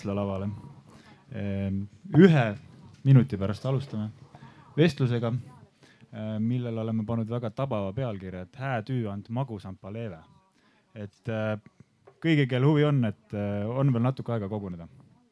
lavale. 1 minuti pärast alustame vestlusega, millel oleme pannud väga tabava pealkirja, et häätüüand magusamba leeve. Et kõigi, kel huvi on, et on veel natuke aega koguneda.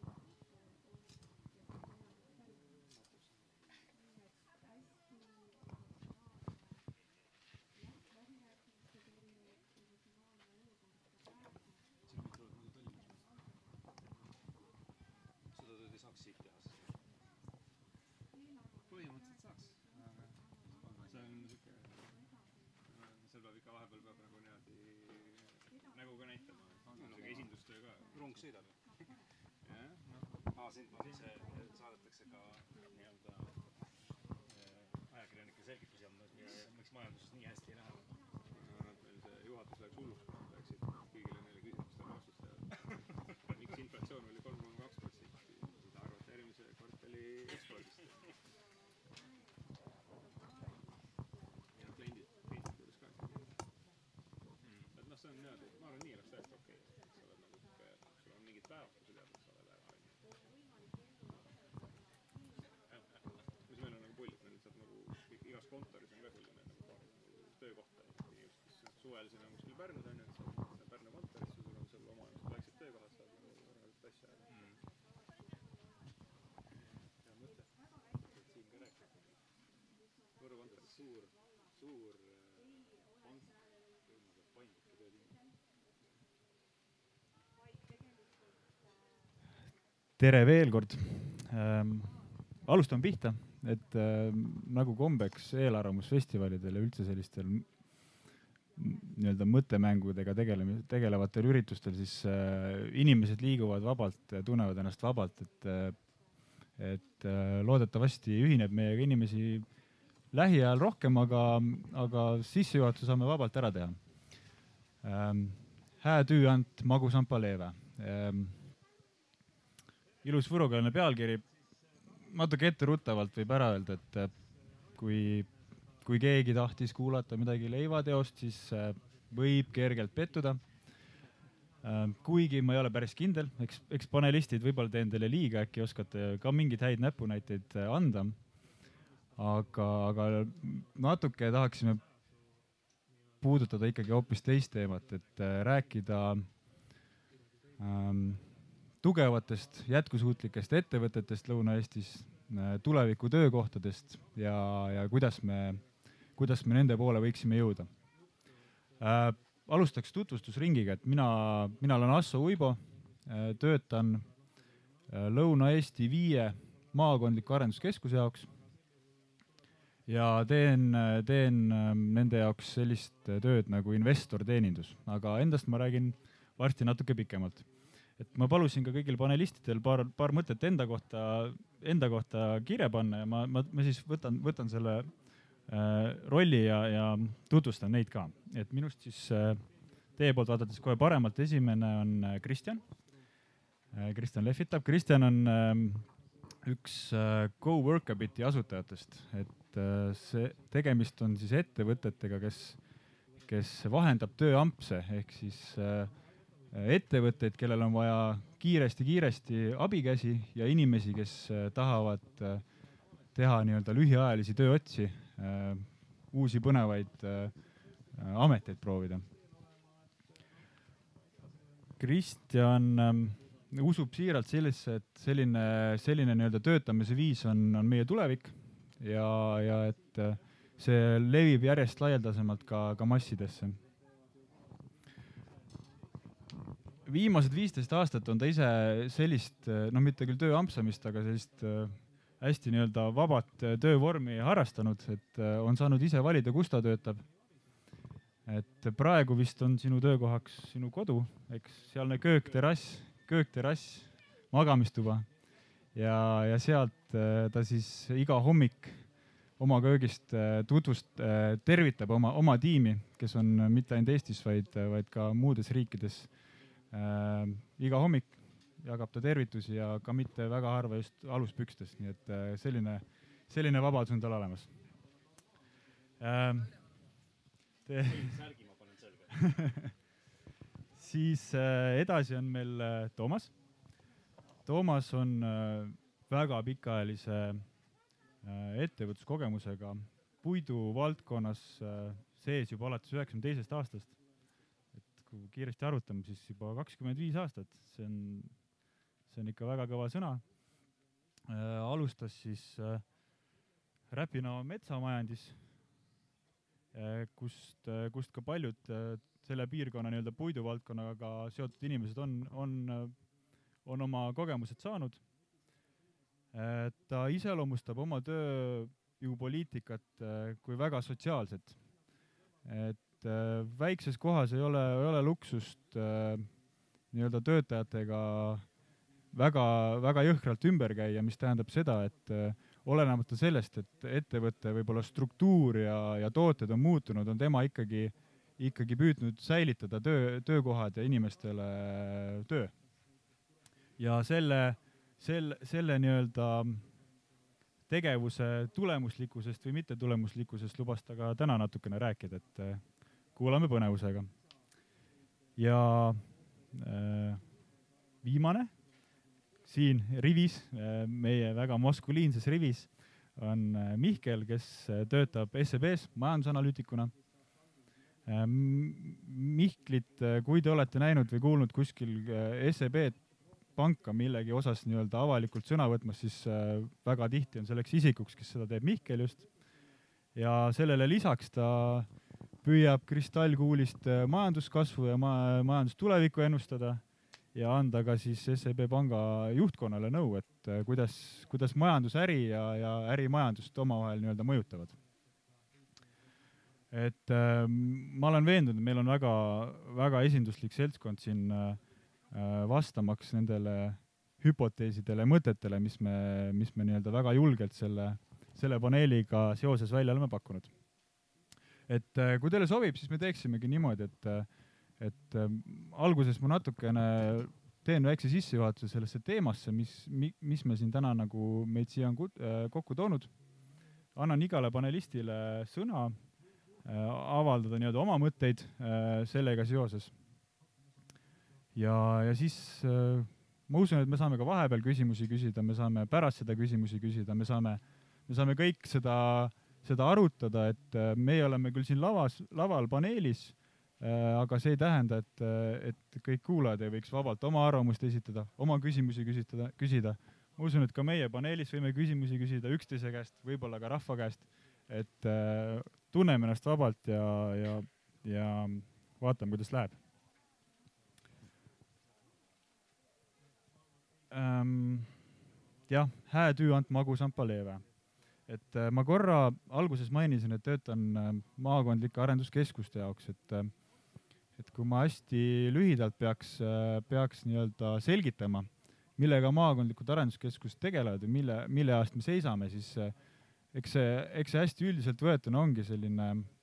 Saadetakse ka nii-öelda ajakirjanike selgitusi andmas, miks majanduses nii hästi ei lähe. See juhatus läks hulluks, läksid kõigile neile küsimustele vastustele. Miks inflatsioon oli 3,2%? Mida arvate järgmise kvartali ekspordist? Ja kliendid kuidas ka. Et see on niimoodi, ma arvan, nii oleks täiesti okei. Sul on mingid päevad, kui sa tead, et sa oled ära. Igas kontoris on ka selline töökohta. Suvel siin on kuskil Pärnus, et sa Pärnu kontoris, sul on seal oma väiksed töökohad, saad nagu asja. Hea mõte. Siin ka rääkida. Võru kontoris suur pank, paindlikke töötingimusi. Tere veel kord. Alustame pihta. Et nagu kombeks eelarvamusfestivalidel ja üldse sellistel nii-öelda mõttemängudega tegelevatel üritustel, siis inimesed liiguvad vabalt ja tunnevad ennast vabalt, et loodetavasti ühineb meiega inimesi lähiajal rohkem, aga sissejuhatuse saame vabalt ära teha. Häätüüand magusamba leeve. Ilus võrukeelne pealkiri. Natuke etteruttavalt võib ära öelda, et kui keegi tahtis kuulata midagi leivateost, siis võib kergelt pettuda. Kuigi ma ei ole päris kindel, eks panelistid võib-olla teen teile liiga, äkki oskate ka mingid häid näpunäiteid anda. Aga natuke tahaksime puudutada ikkagi hoopis teist teemat, et rääkida tugevatest jätkusuutlikest ettevõtetest Lõuna-Eestis, tuleviku töökohtadest ja kuidas me nende poole võiksime jõuda. Alustaks tutvustusringiga, et mina olen Asso Uibo, töötan Lõuna-Eesti 5 maakondliku arenduskeskuse jaoks ja teen nende jaoks sellist tööd nagu investorteenindus, aga endast ma räägin varsti natuke pikemalt. Et ma palusin ka kõigil panelistidel paar mõtet enda kohta kirja panna ja ma siis võtan selle rolli ja tutvustan neid ka. Et minust siis teie poolt vaadates kohe paremalt esimene on Kristjan. Kristjan lehvitab. Kristjan on üks GoWorkabiti asutajatest. Et tegemist on siis ettevõtetega, kes vahendab tööampse ehk siis ettevõtteid, kellel on vaja kiiresti abikäsi ja inimesi, kes tahavad teha nii-öelda lühiajalisi tööotsi, uusi põnevaid ameteid proovida. Kristjan usub siiralt sellesse, et selline nii-öelda töötamise viis on meie tulevik ja et see levib järjest laialdasemalt ka massidesse. Viimased 15 aastat on ta ise sellist, mitte küll tööampsamist, aga sellist hästi nii-öelda vabat töövormi harrastanud, et on saanud ise valida, kus ta töötab. Et praegu vist on sinu töökohaks sinu kodu, eks sealne köökterrass, magamistuba ja sealt ta siis iga hommik oma köögist tervitab oma tiimi, kes on mitte ainult Eestis, vaid ka muudes riikides. Iga hommik jagab ta tervitusi ja ka mitte väga harva just aluspükstes, nii et selline vabadus on tal olemas. Särgi ma panen selga. Siis edasi on meil Toomas. Toomas on väga pikaajalise ettevõtluskogemusega puidu valdkonnas sees juba alates 92. aastast. Et kui kiiresti arutame, siis juba 25 aastat. See on ikka väga kõva sõna. Alustas siis Räpina metsamajandis, kust ka paljud selle piirkonna nii-öelda puiduvaldkonnaga seotud inimesed on oma kogemused saanud. Ta iseloomustab oma tööjõupoliitikat kui väga sotsiaalset. Et väikses kohas ei ole luksust nii-öelda töötajatega väga jõhkralt ümber käia, mis tähendab seda, et olenemata sellest, et ettevõtte võib-olla struktuur ja tooted on muutunud, on tema ikkagi püüdnud säilitada töökohad ja inimestele töö. Ja selle nii-öelda tegevuse tulemuslikkusest või mittetulemuslikkusest lubas ta ka täna natukene rääkida, et kuulame põnevusega. Ja viimane siin rivis, meie väga maskuliinses rivis, on Mihkel, kes töötab SEB-s majandusanalüütikuna. Mihklit, kui te olete näinud või kuulnud kuskil SEB panka millegi osas nii-öelda avalikult sõna võtmas, siis väga tihti on selleks isikuks, kes seda teeb Mihkel just. Ja sellele lisaks ta püüab kristallkuulist majanduskasvu ja majandustulevikku ennustada ja anda ka siis SEB panga juhtkonnale nõu, et kuidas majandusäri ja ärimajandust omavahel nii-öelda mõjutavad. Et ma olen veendunud, et meil on väga esinduslik seltskond siin vastamaks nendele hüpoteesidele, mõtetele, mis me nii-öelda väga julgelt selle paneeliga seoses välja oleme pakkunud. Et kui teile sobib, siis me teeksimegi niimoodi, et alguses ma natukene teen väikse sissejuhatuse sellesse teemasse, mis me siin täna nagu meid siia on kokku toonud. Annan igale panelistile sõna avaldada nii-öelda oma mõtteid sellega seoses. Ja siis ma usun, et me saame ka vahepeal küsimusi küsida, me saame pärast seda küsimusi küsida, me saame kõik seda arutada, et meie oleme küll siin laval paneelis, aga see ei tähenda, et kõik kuulajad ei võiks vabalt oma arvamust esitada, oma küsimusi küsida. Ma usun, et ka meie paneelis võime küsimusi küsida üksteise käest, võib-olla ka rahva käest, et tunneme ennast vabalt ja vaatame, kuidas läheb. Jah, hää työ ant magusam leeve. Et ma korra alguses mainisin, et töötan maakondlike arenduskeskuste jaoks, et kui ma hästi lühidalt peaks nii-öelda selgitama, millega maakondlikud arenduskeskused tegelevad või mille eest me seisame, siis eks see hästi üldiselt võetuna ongi selline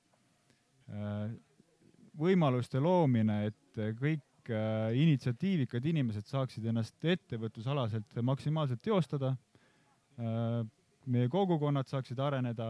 võimaluste loomine, et kõik initsiatiivikad inimesed saaksid ennast ettevõtlusalaselt maksimaalselt teostada, meie kogukonnad saaksid areneda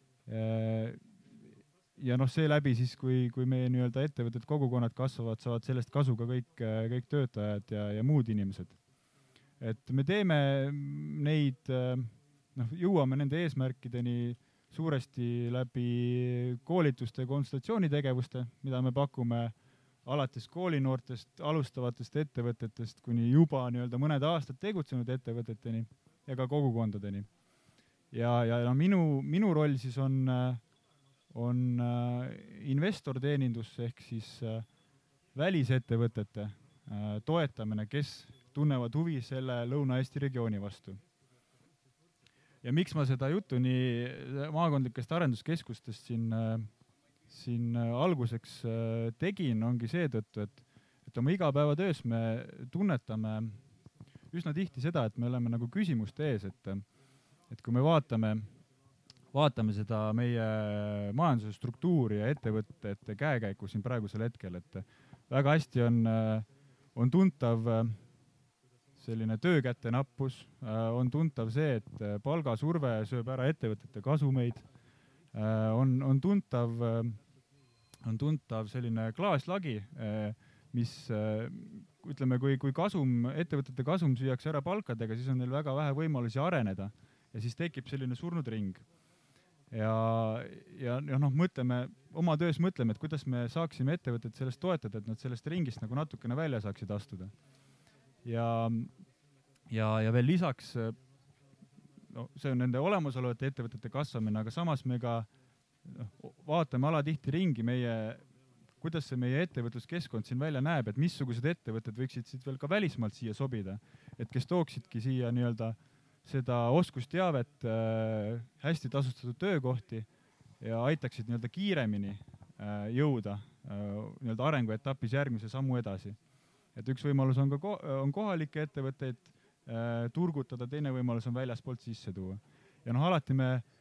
ja seeläbi siis, kui meie nii-öelda ettevõtted, kogukonnad kasvavad, saavad sellest kasu ka kõik töötajad ja muud inimesed. Et me teeme neid, jõuame nende eesmärkideni suuresti läbi koolituste ja konsultatsioonitegevuste, mida me pakume alates koolinoortest, alustavatest ettevõtetest kuni juba nii-öelda mõned aastad tegutsenud ettevõteteni ja ka kogukondadeni. Ja minu roll siis on investorteenindus ehk siis välisettevõtete toetamine, kes tunnevad huvi selle Lõuna-Eesti regiooni vastu. Ja miks ma seda juttu nii maakondlikest arenduskeskustest siin alguseks tegin, ongi seetõttu, et oma igapäevatöös me tunnetame üsna tihti seda, et me oleme nagu küsimuste ees, et kui me vaatame seda meie majanduse struktuuri ja ettevõtete käekäiku siin praegusel hetkel, et väga hästi on tuntav selline töökäte nappus, on tuntav see, et palgasurve sööb ära ettevõtete kasumeid, on tuntav selline klaaslagi, ütleme, kui ettevõtete kasum süüakse ära palkadega, siis on neil väga vähe võimalusi areneda ja siis tekib selline surnud ring. Ja oma töös mõtleme, et kuidas me saaksime ettevõtted sellest toetada, et nad sellest ringist nagu natukene välja saaksid astuda. Ja veel lisaks, see on nende olemasolevate ettevõtete kasvamine, aga samas me ka vaatame alatihti ringi kuidas see meie ettevõtluskeskkond siin välja näeb, et missugused ettevõtted võiksid siit veel ka välismaalt siia sobida, et kes tooksidki siia nii-öelda seda oskusteavet, hästi tasustatud töökohti ja aitaksid nii-öelda kiiremini jõuda nii-öelda arenguetapis järgmise sammu edasi. Et üks võimalus on kohalikke ettevõtteid turgutada, teine võimalus on väljaspoolt sisse tuua. Ja alati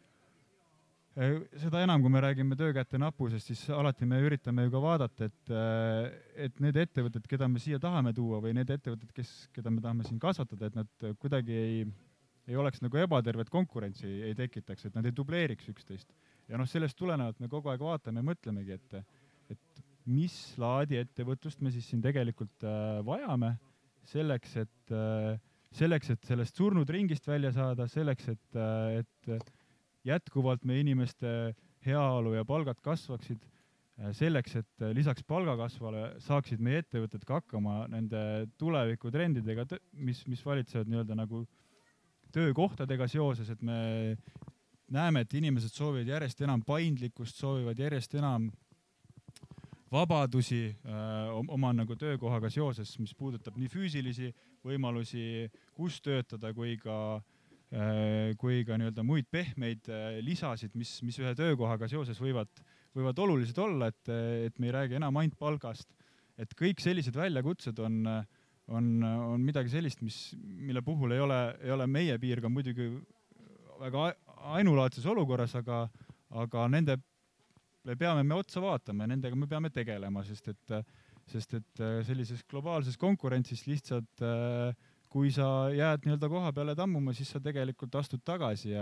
seda enam, kui me räägime töökäte napusest, siis alati me üritame ju ka vaadata, et need ettevõtted, keda me siia tahame tuua või need ettevõtted, keda me tahame siin kasvatada, et nad kuidagi ei oleks nagu ebatervet konkurentsi ei tekitaks, et nad ei dubleeriks üksteist. Ja sellest tulenevalt me kogu aeg vaatame ja mõtlemegi, et mis laadi ettevõtlust me siis siin tegelikult vajame selleks, et sellest surnud ringist välja saada, selleks, et jätkuvalt meie inimeste heaolu ja palgad kasvaksid, selleks, et lisaks palgakasvale saaksid meie ettevõtted ka hakkama nende tulevikutrendidega, mis valitsevad nii-öelda nagu töökohtadega seoses, et me näeme, et inimesed soovivad järjest enam paindlikkust, soovivad järjest enam vabadusi oma nagu töökohaga seoses, mis puudutab nii füüsilisi võimalusi, kus töötada, kui ka nii-öelda muid pehmeid lisasid, mis ühe töökohaga seoses võivad olulised olla, et me ei räägi enam ainult palgast. Et kõik sellised väljakutsed on midagi sellist, mille puhul ei ole meie piirga muidugi väga ainulaadses olukorras, aga nende me peame otsa vaatama ja nendega me peame tegelema, sest et sellises globaalses konkurentsis lihtsalt kui sa jääd nii-öelda koha peale tammuma, siis sa tegelikult astud tagasi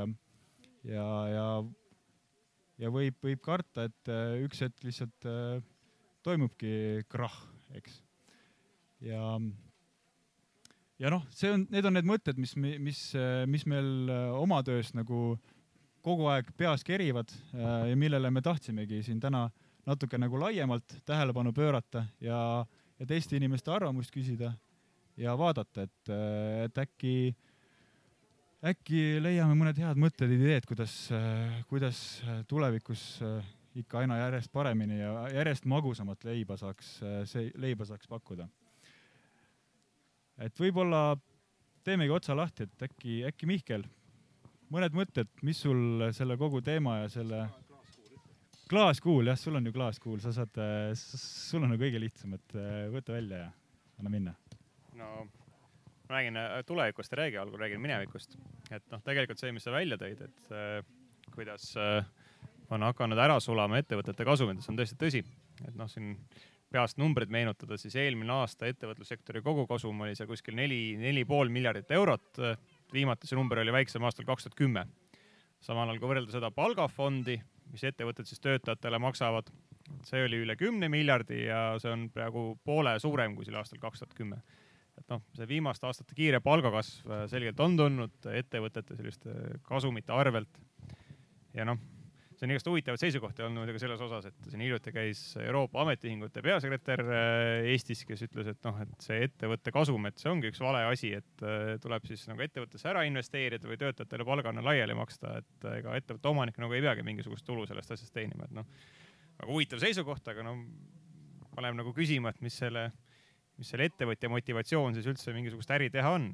ja võib karta, et üks hetk lihtsalt toimubki krahh, eks. Ja need on need mõtted, mis meil oma töös nagu kogu aeg peas kerivad ja millele me tahtsimegi siin täna natuke nagu laiemalt tähelepanu pöörata ja teiste inimeste arvamust küsida ja vaadata, et äkki leiame mõned head mõtted, ideed, kuidas tulevikus ikka aina järjest paremini ja järjest magusamat leiba saaks pakkuda. Et võib-olla teemegi otsa lahti, et äkki Mihkel, mõned mõtted, mis sul selle kogu teema ja selle klaaskuul, jah, sul on ju klaaskuul, sul on ju kõige lihtsam, et võta välja ja anna minna. No, ma räägin tulevikust ja algul räägin minevikust. Et tegelikult see, mis sa välja tõid, et kuidas on hakanud ära sulama ettevõtete kasumid, see on tõesti tõsi. Et siin peast numbrid meenutada, siis eelmine aasta ettevõtlussektori kogukasum oli see kuskil 4,5 miljardit eurot. Viimati see number oli väiksem aastal 2010. Samal ajal, kui võrrelda seda palgafondi, mis ettevõtted siis töötajatele maksavad, see oli üle 10 miljardi ja see on praegu poole suurem kui selle aastal 2010. Et see viimaste aastate kiire palgakasv selgelt on tulnud ettevõtete selliste kasumite arvelt. Ja see on igast huvitavad seisukohti olnud muidugi selles osas, et siin hiljuti käis Euroopa Ametiühingute peasekretär Eestis, kes ütles, et see ettevõtte kasum, et see ongi üks vale asi, et tuleb siis nagu ettevõttesse ära investeerida või töötajatele palgana laiali maksta, et ega ettevõtte omanik nagu ei peagi mingisugust tulu sellest asjast teenima. Et väga huvitav seisukoht, aga paneb nagu küsima, et mis selle ettevõtja motivatsioon siis üldse mingisugust äri teha on.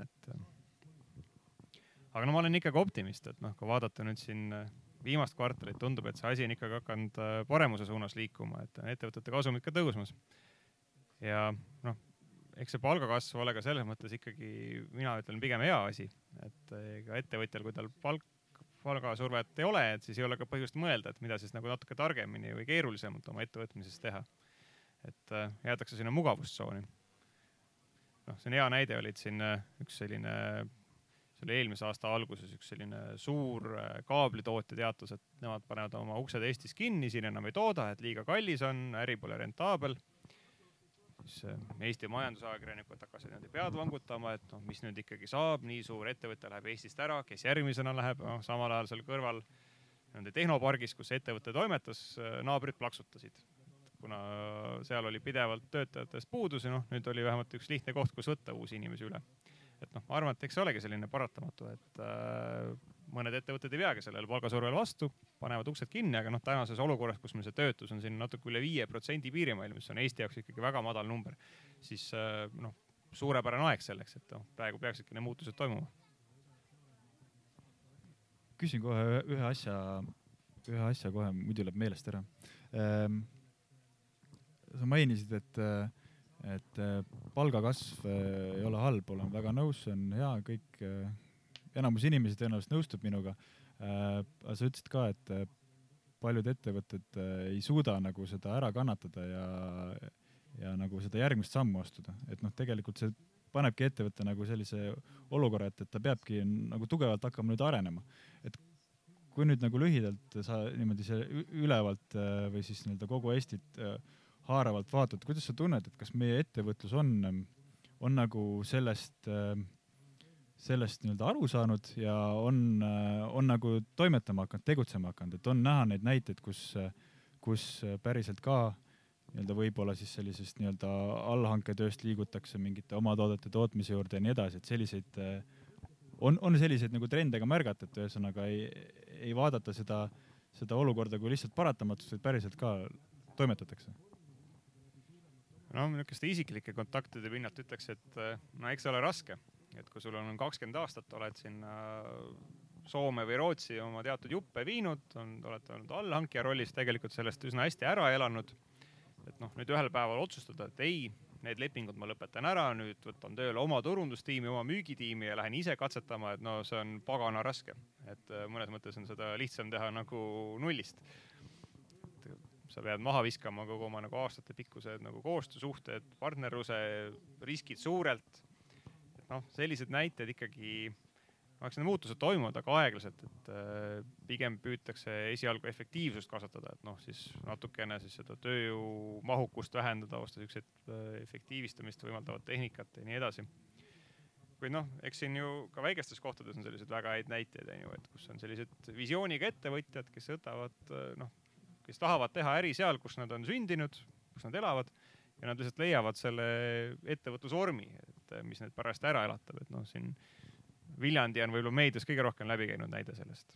Aga ma olen ikkagi optimist, et kui vaadata nüüd siin viimast kvartalit, tundub, et see asi on ikkagi hakanud paremuse suunas liikuma, et ettevõtete kasumid ka tõusmas. Ja eks see palgakasv ole ka selles mõttes ikkagi, mina ütlen pigem hea asi, et ka ettevõtjal, kui tal palgasurvet ei ole, et siis ei ole ka põhjust mõelda, et mida siis nagu natuke targemini või keerulisemalt oma ettevõtmises teha. Et jäetakse sinna mugavustsooni. See on hea näide, olid siin üks selline, see oli eelmise aasta alguses üks selline suur kaablitootja teatus, et nemad panevad oma uksed Eestis kinni, siin enam ei tooda, et liiga kallis on, äri pole rentaabel. siis Eesti majandusajakirjanikud hakkasid niimoodi pead vangutama, et mis nüüd ikkagi saab, nii suur ettevõte läheb Eestist ära, kes järgmisena läheb, samal ajal seal kõrval nende tehnopargis, kus ettevõte toimetas, naabrid plaksutasid. Kuna seal oli pidevalt töötajatest puudusi, nüüd oli vähemalt üks lihtne koht, kus võtta uusi inimesi üle. Et ma arvan, et eks see olegi selline paratamatu, et mõned ettevõtted ei peagi sellele palgasurvel vastu, panevad uksed kinni, aga tänases olukorras, kus meil see töötus on siin natuke üle 5% piirimail, mis on Eesti jaoks ikkagi väga madal number, siis suurepärane aeg selleks, et praegu peaksidki need muutused toimuma. Küsin kohe ühe asja kohe, muidu läheb meelest ära. Sa mainisid, et palgakasv ei ole halb, olen väga nõus, see on hea, kõik enamus inimesi tõenäoliselt nõustub minuga. Sa ütlesid ka, et paljud ettevõtted ei suuda nagu seda ära kannatada ja nagu seda järgmist sammu astuda. Et tegelikult see panebki ettevõtte nagu sellise olukorra, et ta peabki nagu tugevalt hakkama nüüd arenema. Et kui nüüd nagu lühidalt sa niimoodi see ülevalt või siis kogu Eestit haaravalt vaatad, kuidas sa tunned, et kas meie ettevõtlus on nagu sellest aru saanud ja on nagu toimetama hakanud, tegutsema hakanud, et on näha neid näiteid, kus päriselt ka võib-olla siis sellisest allhanketööst liigutakse mingite oma toodete tootmise juurde ja nii edasi, et selliseid on selliseid nagu trende ka märgata, et ühesõnaga ei vaadata seda olukorda kui lihtsalt paratamatust, et päriselt ka toimetatakse. Niisuguste isiklike kontaktide pinnalt ütleks, et eks ole raske, et kui sul on 20 aastat, oled sinna Soome või Rootsi oma teatud juppe viinud, oled olnud allhankija rollis, tegelikult sellest üsna hästi ära elanud, et nüüd ühel päeval otsustada, et ei, need lepingud ma lõpetan ära, nüüd võtan tööle oma turundustiimi, oma müügitiimi ja lähen ise katsetama, et see on pagana raske, et mõnes mõttes on seda lihtsam teha nagu nullist. Sa pead maha viskama kogu oma aastate pikkused koostöösuhted, partnerluse, riskid suurelt. Sellised näited ikkagi, need muutused toimuvad väga aeglaselt, et pigem püütakse esialgu efektiivsust kasvatada, et siis natukene seda tööjõu mahukust vähendada, osta efektiivistamist võimaldavat tehnikat ja nii edasi. Kuid eks siin ju ka väikestes kohtades on sellised väga häid näiteid, et kus on sellised visiooniga ettevõtjad, kes tahavad teha äri seal, kus nad on sündinud, kus nad elavad ja nad lihtsalt leiavad selle ettevõtlusvormi, mis need pärast ära elatab. Et siin Viljandi on võib-olla meedias kõige rohkem läbi käinud näide sellest.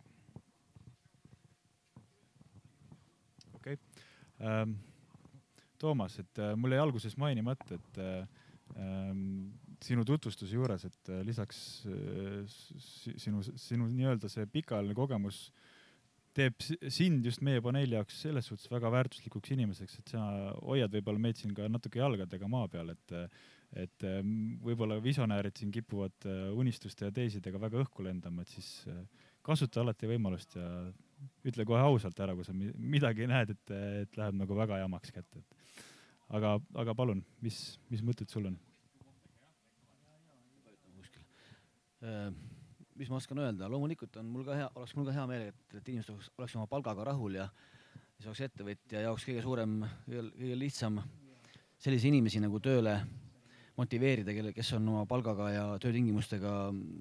Okei. Toomas, et mul jäi alguses mainimata, et sinu tutvustuse juures, et lisaks sinu nii-öelda see pikaajaline kogemus teeb sind just meie paneeli jaoks selles suhtes väga väärtuslikuks inimeseks, et sa hoiad võib-olla meid siin ka natuke jalgadega maa peal, et võib-olla visionäärid siin kipuvad unistuste ja teisidega väga õhku lendama, et siis kasuta alati võimalust ja ütle kohe ausalt ära, kui sa midagi näed, et läheb nagu väga jamaks kätte. Aga palun, mis mõtted sul on? Mis ma oskan öelda, loomulikult oleks mul ka hea meel, et inimesed oleks oma palgaga rahul ja see oleks ettevõtja jaoks kõige suurem, kõige lihtsam sellise inimesi nagu tööle motiveerida, kes on oma palgaga ja töötingimustega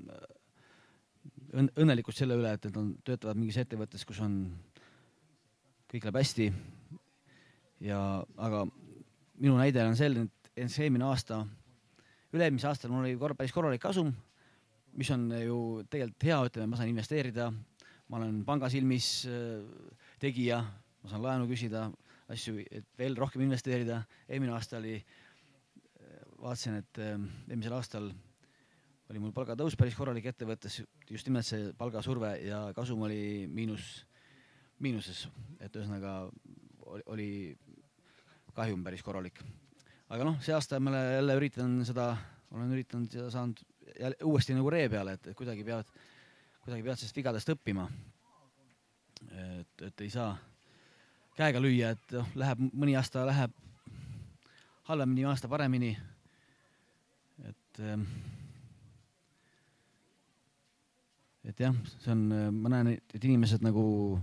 õnnelikud selle üle, et nad töötavad mingis ettevõttes, kus on kõik läheb hästi. Aga minu näide on selline, et see üle-eelmise aastal mul oli päris korralik kasum, mis on ju tegelikult hea, ütleme, ma saan investeerida, ma olen pangasilmis tegija, ma saan laenu küsida, asju, et veel rohkem investeerida. Eelmine aasta vaatasin, et eelmisel aastal oli mul palgatõus päris korralik ettevõttes, just nimelt see palgasurve ja kasum oli miinuses, et ühesõnaga oli kahjum päris korralik. Aga see aasta ma jälle olen üritanud seda saanud uuesti nagu ree peale, et kuidagi pead sellest vigadest õppima. Et ei saa käega lüüa, et mõni aasta läheb halvemini, aasta paremini. Et jah, see on, ma näen, et inimesed nagu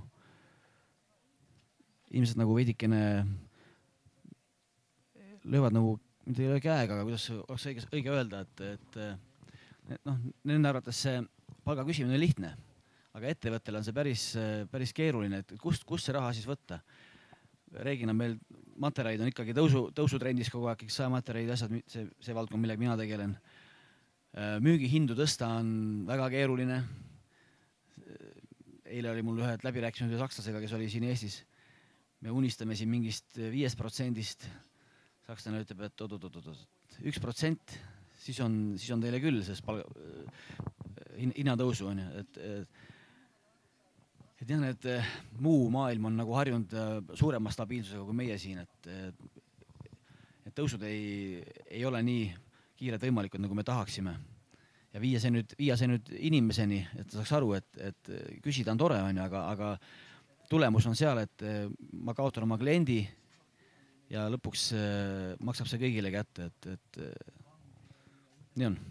veidikene löövad nagu nüüd ei ole käega, aga kuidas oleks õige öelda, et noh, nende arvates see palga küsimine on lihtne, aga ettevõttel on see päris keeruline, et kust see raha siis võtta. Reegina meil materjalid on ikkagi tõusutrendis kogu aeg, kõik materjalid, asjad, see valdkond, millega mina tegelen. Müügihindu tõsta on väga keeruline. Eile oli mul ühed läbirääkimised sakslasega, kes oli siin Eestis. Me unistame siin mingist 5%. Sakslane ütleb, et 1%, siis on teile küll, sest hinnatõusu on ju. Et jah, need muu maailm on nagu harjunud suurema stabiilsusega kui meie siin, et tõusud ei ole nii kiired võimalikud, nagu me tahaksime. Ja viia see nüüd inimeseni, et ta saaks aru, et küsida on tore, on ju, aga tulemus on seal, et ma kaotan oma kliendi ja lõpuks maksab see kõigile kätte, et nii on.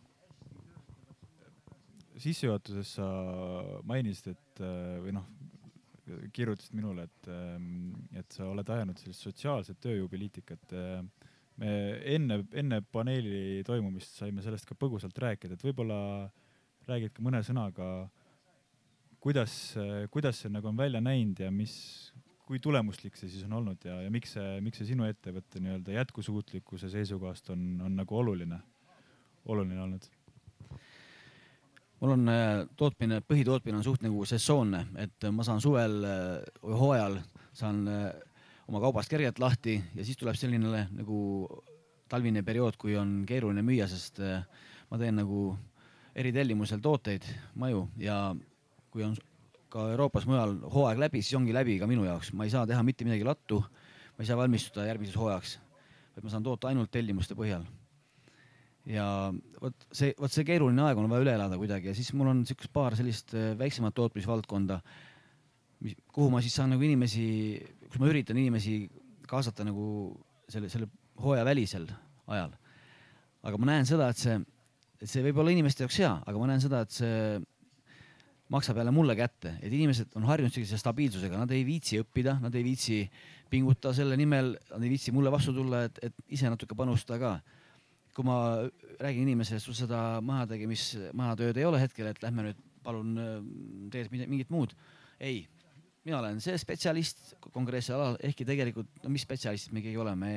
Sissejuhatuses sa mainisid, või noh, kirjutasid minule, et sa oled ajanud sellist sotsiaalset tööjõupoliitikat. Me enne paneeli toimumist saime sellest ka põgusalt rääkida, et võib-olla räägid ka mõne sõnaga, kuidas see nagu on välja näinud ja kui tulemuslik see siis on olnud ja miks see sinu ettevõtte nii-öelda jätkusuutlikkuse seisukohast on nagu oluline olnud? Mul on põhitootmine on suht nagu sesoonne, et ma saan suvel või hooajal saan oma kaubast kergelt lahti ja siis tuleb selline nagu talvine periood, kui on keeruline müüa, sest ma teen nagu eritellimusel tooteid, maju ja kui on ka Euroopas mujal hooaeg läbi, siis ongi läbi ka minu jaoks. Ma ei saa teha mitte midagi lattu, ma ei saa valmistuda järgmises hooajaks, vaid ma saan toota ainult tellimuste põhjal. Ja võt see keeruline aeg on vaja üle elada kuidagi ja siis mul on paar sellist väiksemat tootmisvaldkonda, kuhu ma siis saan nagu kus ma üritan inimesi kaasata nagu selle hooaja välisel ajal. Aga ma näen seda, et see võib olla inimeste jaoks hea, aga ma näen seda, et see maksab jälle mulle kätte, et inimesed on harjunud sellise stabiilsusega, nad ei viitsi õppida, nad ei viitsi pinguta selle nimel, nad ei viitsi mulle vastu tulla, et ise natuke panustada ka. Kui ma räägin inimesele, sul seda majatööd ei ole hetkel, et lähme nüüd palun teed mingit muud. Ei, mina olen see spetsialist konkreetsel alal, ehkki tegelikult, mis spetsialistid me keegi ole, me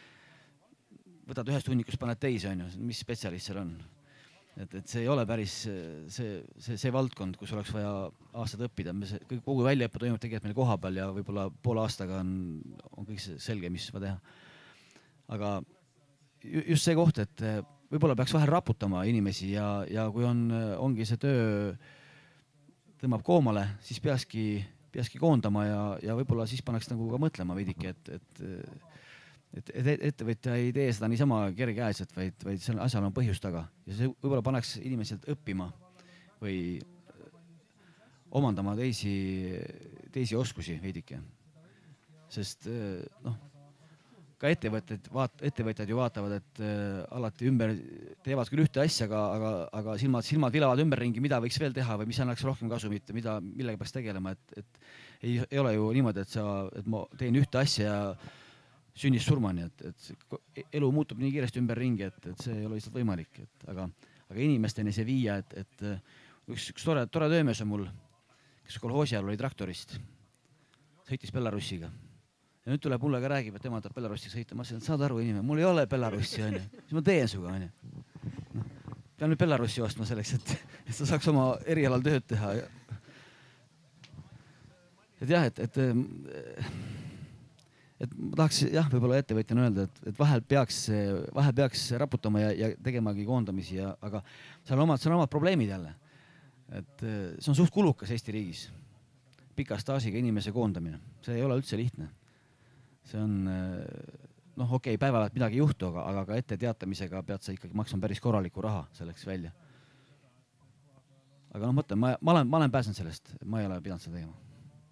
võtad ühest hunnikust, paned teise, on ju, mis spetsialist seal on. Et see ei ole päris see valdkond, kus oleks vaja aastad õppida. Kogu väljaõppe toimub tegelikult meil koha peal ja võib-olla poole aastaga on kõik selge, mis va teha. Aga just see koht, et võib-olla peaks vahel raputama inimesi ja kui ongi see töö tõmbab koomale, siis peakski koondama ja võib-olla siis paneks nagu ka mõtlema veidike, et ettevõtja ei tee seda niisama kergekäeliselt, vaid selle asjal on põhjus taga ja see võib-olla paneks inimesed õppima või omandama teisi oskusi veidike. Sest ka ettevõtjad ju vaatavad, et alati ümber teevad küll ühte asja, aga silmad vilavad ümberringi, mida võiks veel teha või mis annaks rohkem kasumit, millega peaks tegelema. Et ei ole ju niimoodi, et ma teen ühte asja ja sünnist surmani, et elu muutub nii kiiresti ümberringi, et see ei ole lihtsalt võimalik. Aga inimesteni see viia, et üks tore töömees on mul, kes kolhoosi ajal oli traktorist, sõitis Belarusiga. Ja nüüd tuleb mulle ka räägib, et tema tahab Belarussi sõita. Ma ütlesin, et saad aru inimene, mul ei ole Belarussi, on ju. Siis ma teen suga, on ju. Pean nüüd Belarussi ostma selleks, et sa saaks oma erialal tööd teha. Et jah, et ma tahaks võib-olla ettevõtjana öelda, et vahel peaks raputama ja tegemagi koondamisi, aga seal on omad probleemid jälle. Et see on suht kulukas Eesti riigis. Pika staažiga inimese koondamine. See ei ole üldse lihtne. See on, päevapealt midagi ei juhtu, aga ka ette teatamisega pead sa ikkagi maksma päris korraliku raha selleks välja. Aga mõtlen, ma olen pääsenud sellest, ma ei ole pidanud seda tegema.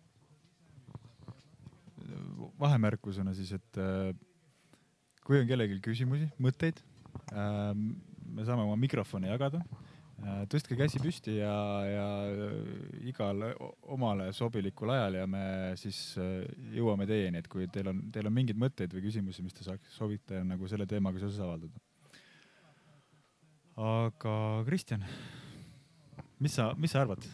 Vahemärkusena siis, et kui on kellelgi küsimusi, mõtteid, me saame oma mikrofoni jagada tõstke käsi püsti ja igal omale sobilikul ajal ja me siis jõuame teieni, et kui teil on mingeid mõtteid või küsimusi, mis te soovite nagu selle teemaga seoses avaldada. Aga Kristjan, mis sa arvad?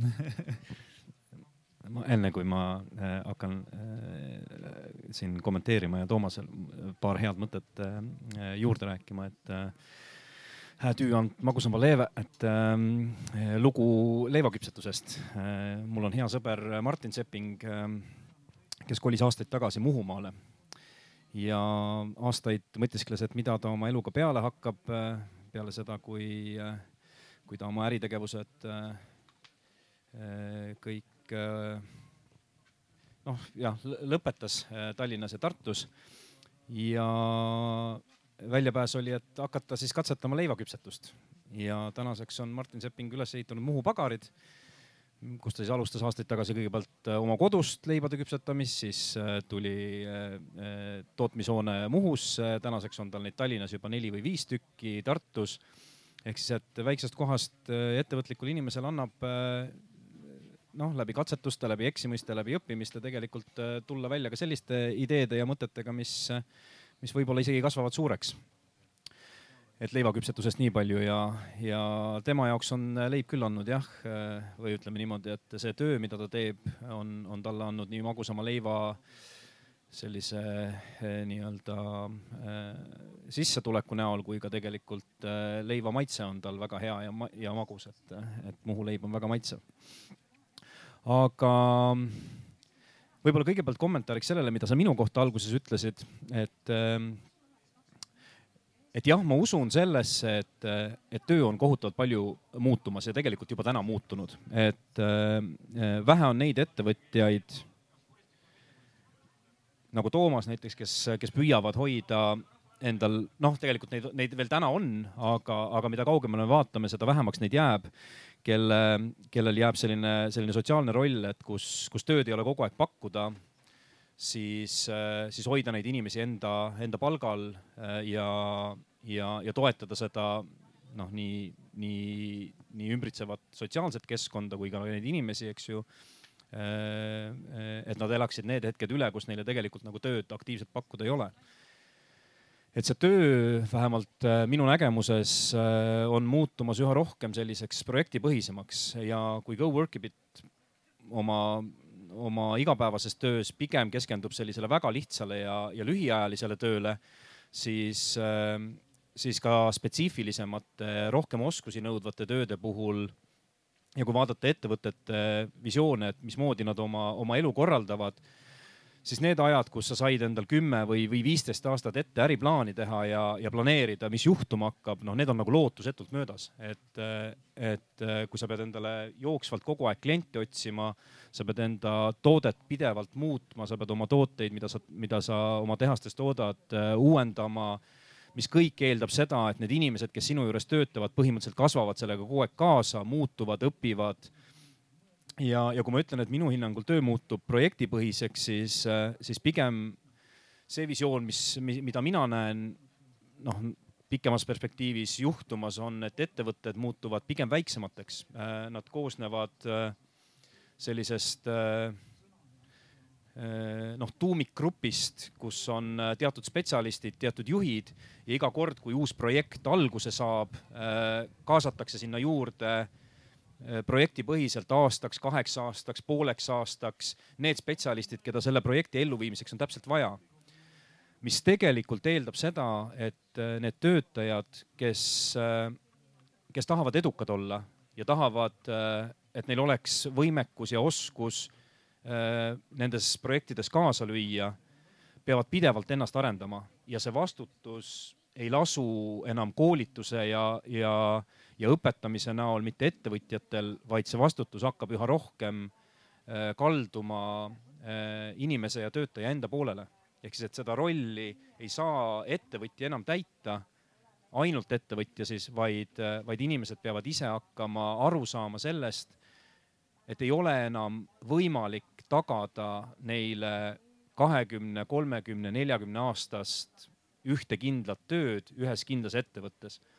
Enne kui ma hakkan siin kommenteerima ja Toomasel paar head mõtet juurde rääkima, et tüü on magusamba leeve, et lugu leivaküpsetusest. Mul on hea sõber Martin Sepping, kes kolis aastaid tagasi Muhumaale ja aastaid mõtiskles, et mida ta oma eluga peale hakkab peale seda, kui ta oma äritegevused kõik lõpetas Tallinnas ja Tartus ja väljapääs oli, et hakata siis katsetama leivaküpsetust ja tänaseks on Martin Sepping üles ehitanud Muhu pagarid, kus ta siis alustas aastaid tagasi kõigepealt oma kodust leibade küpsetamist, siis tuli tootmishoone Muhus, tänaseks on tal neid Tallinnas juba 4 või 5 tükki, Tartus. Ehk siis, et väiksest kohast ettevõtlikul inimesel annab läbi katsetuste, läbi eksimiste, läbi õppimiste tegelikult tulla välja ka selliste ideede ja mõtetega, mis võib-olla isegi kasvavad suureks. Et leivaküpsetusest nii palju ja tema jaoks on leib küll andnud jah, või ütleme niimoodi, et see töö, mida ta teeb, on talle andnud nii magusama leiva sellise nii-öelda sissetuleku näol, kui ka tegelikult leiva maitse on tal väga hea ja magus, et Muhu leib on väga maitsev. Aga võib-olla kõigepealt kommentaariks sellele, mida sa minu kohta alguses ütlesid, et jah, ma usun sellesse, et töö on kohutavalt palju muutumas ja tegelikult juba täna muutunud. Et vähe on neid ettevõtjaid, nagu Toomas näiteks, kes püüavad hoida endal, tegelikult neid veel täna on, aga mida kaugemale me vaatame, seda vähemaks neid jääb, kellel jääb selline sotsiaalne roll, et kus tööd ei ole kogu aeg pakkuda, siis hoida neid inimesi enda palgal ja toetada seda nii ümbritsevat sotsiaalset keskkonda kui ka neid inimesi, eks ju. Et nad elaksid need hetked üle, kus neile tegelikult nagu tööd aktiivselt pakkuda ei ole. Et see töö vähemalt minu nägemuses on muutumas üha rohkem selliseks projektipõhisemaks ja kui GoWorkibit oma igapäevases töös pigem keskendub sellisele väga lihtsale ja lühiajalisele tööle, siis ka spetsiifilisemate, rohkem oskusi nõudvate tööde puhul ja kui vaadata ettevõtete visioone, et mismoodi nad oma elu korraldavad, siis need ajad, kus sa said endal 10 või 15 aastat ette äriplaani teha ja planeerida, mis juhtuma hakkab, need on nagu lootusetult möödas. Et kui sa pead endale jooksvalt kogu aeg klienti otsima, sa pead enda toodet pidevalt muutma, sa pead oma tooteid, mida sa oma tehastes toodad, uuendama, mis kõik eeldab seda, et need inimesed, kes sinu juures töötavad, põhimõtteliselt kasvavad sellega kogu aeg kaasa, muutuvad, õpivad. Ja kui ma ütlen, et minu hinnangul töö muutub projektipõhiseks, siis pigem see visioon, mida mina näen pikemas perspektiivis juhtumas on, et ettevõtted muutuvad pigem väiksemateks. Nad koosnevad sellisest tuumikgrupist, kus on teatud spetsialistid, teatud juhid ja iga kord, kui uus projekt alguse saab, kaasatakse sinna juurde projektipõhiselt aastaks, 8 aastaks, pooleks aastaks need spetsialistid, keda selle projekti elluviimiseks on täpselt vaja. Mis tegelikult eeldab seda, et need töötajad, kes tahavad edukad olla ja tahavad, et neil oleks võimekus ja oskus nendes projektides kaasa lüüa, peavad pidevalt ennast arendama ja see vastutus ei lasu enam koolituse ja õpetamise näol mitte ettevõtjatel, vaid see vastutus hakkab üha rohkem kalduma inimese ja töötaja enda poolele. Ehk siis, et seda rolli ei saa ettevõtja enam täita, ainult ettevõtja siis, vaid inimesed peavad ise hakkama aru saama sellest, et ei ole enam võimalik tagada neile 20, 30, 40 aastast ühte kindlat tööd ühes kindlas ettevõttes.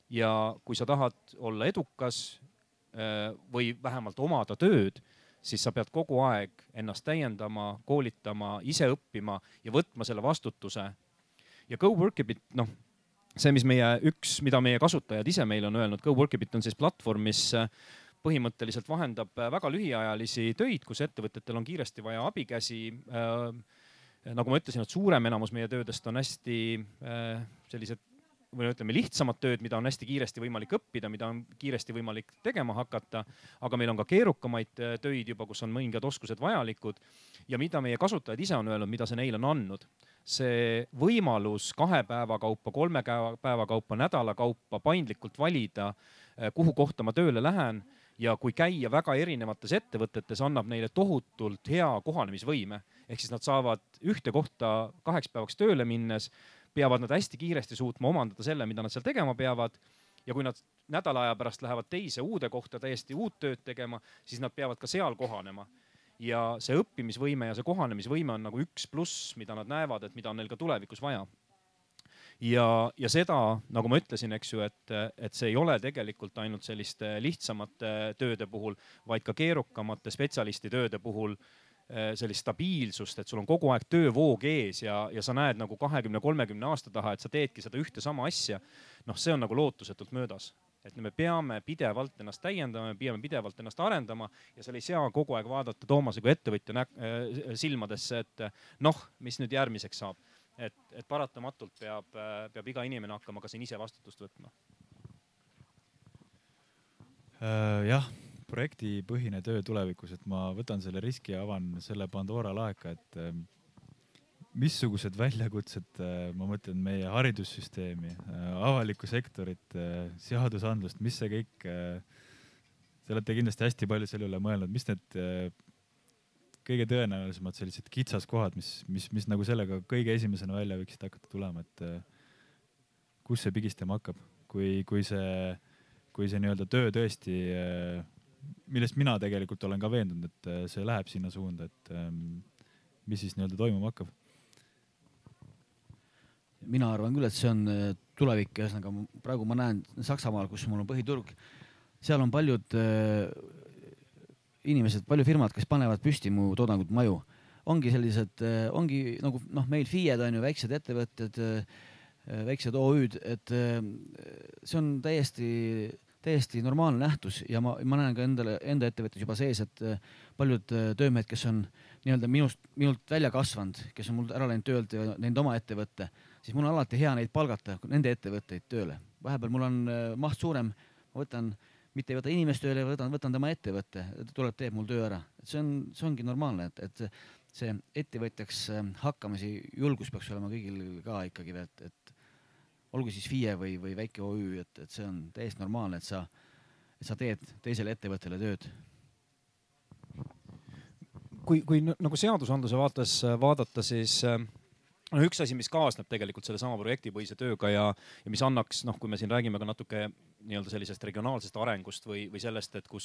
ja kui sa tahad olla edukas või vähemalt omada tööd, siis sa pead kogu aeg ennast täiendama, koolitama, ise õppima ja võtma selle vastutuse. Ja GoWorkabit, see, mida meie kasutajad ise meile on öelnud, GoWorkabit on siis platvorm, mis põhimõtteliselt vahendab väga lühiajalisi töid, kus ettevõtetel on kiiresti vaja abikäsi. Nagu ma ütlesin, et suurem enamus meie töödest on hästi sellised või ütleme lihtsamad tööd, mida on hästi kiiresti võimalik õppida, mida on kiiresti võimalik tegema hakata, aga meil on ka keerukamaid töid juba, kus on mõningad oskused vajalikud ja mida meie kasutajad ise on öelnud, mida see neil on andnud. See võimalus 2 päeva kaupa, 3 päeva kaupa, nädala kaupa paindlikult valida, kuhu kohta ma tööle lähen ja kui käia väga erinevates ettevõtetes, annab neile tohutult hea kohanemisvõime. Ehk siis nad saavad ühte kohta 2 päevaks tööle minnes, peavad nad hästi kiiresti suutma omandada selle, mida nad seal tegema peavad. Ja kui nad nädala aja pärast lähevad teise uude kohta täiesti uut tööd tegema, siis nad peavad ka seal kohanema. Ja see õppimisvõime ja see kohanemisvõime on nagu üks pluss, mida nad näevad, et mida on neil ka tulevikus vaja. Ja seda, nagu ma ütlesin, eks ju, et see ei ole tegelikult ainult selliste lihtsamate tööde puhul, vaid ka keerukamate spetsialisti tööde puhul sellist stabiilsust, et sul on kogu aeg töövoog ees ja sa näed nagu 20-30 aasta taha, et sa teedki seda ühte sama asja. See on nagu lootusetult möödas. Et me peame pidevalt ennast täiendama, me peame pidevalt ennast arendama ja seal ei saa kogu aeg vaadata Toomase kui ettevõtja silmadesse, et mis nüüd järgmiseks saab. Et paratamatult peab iga inimene hakkama ka siin ise vastutust võtma. Jah. Projektipõhine töö tulevikus, et ma võtan selle riski ja avan selle Pandora laeka, et missugused väljakutsed, ma mõtlen meie haridussüsteemi, avalikku sektorit, seadusandlust, mis see kõik, te olete kindlasti hästi palju selle üle mõelnud, mis need kõige tõenäolisemad sellised kitsaskohad, mis nagu sellega kõige esimesena välja võiksid hakata tulema, et kus see pigistama hakkab, kui see nii-öelda töö tõesti millest mina tegelikult olen ka veendunud, et see läheb sinna suunda, et mis siis nii-öelda toimuma hakkab? Mina arvan küll, et see on tulevik. Ühesõnaga, praegu ma näen Saksamaal, kus mul on põhiturg, seal on paljud inimesed, palju firmad, kes panevad püsti mu toodangut maju. Ongi sellised, ongi nagu meil FIE-d on ju väiksed ettevõtted, väiksed OÜ-d, et see on täiesti normaalne nähtus ja ma näen ka enda ettevõttes juba sees, et paljud töömehed, kes on nii-öelda minult välja kasvanud, kes on mul ära läinud töölt ja nende oma ettevõtte, siis mul on alati hea neid palgata, nende ettevõtteid tööle. Vahepeal mul on maht suurem, ma mitte ei võta inimest tööle, võtan tema ettevõtte, tuleb, teeb mul töö ära. See ongi normaalne, et see ettevõtjaks hakkamisi julgus peaks olema kõigil ka ikkagi, et olgu siis FIE või väike OÜ, et see on täiesti normaalne, et sa teed teisele ettevõttele tööd. Kui nagu seadusandluse vaates vaadata, siis üks asi, mis kaasneb tegelikult selle sama projektipõhise tööga ja mis annaks, kui me siin räägime ka natuke nii-öelda sellisest regionaalsest arengust või sellest, et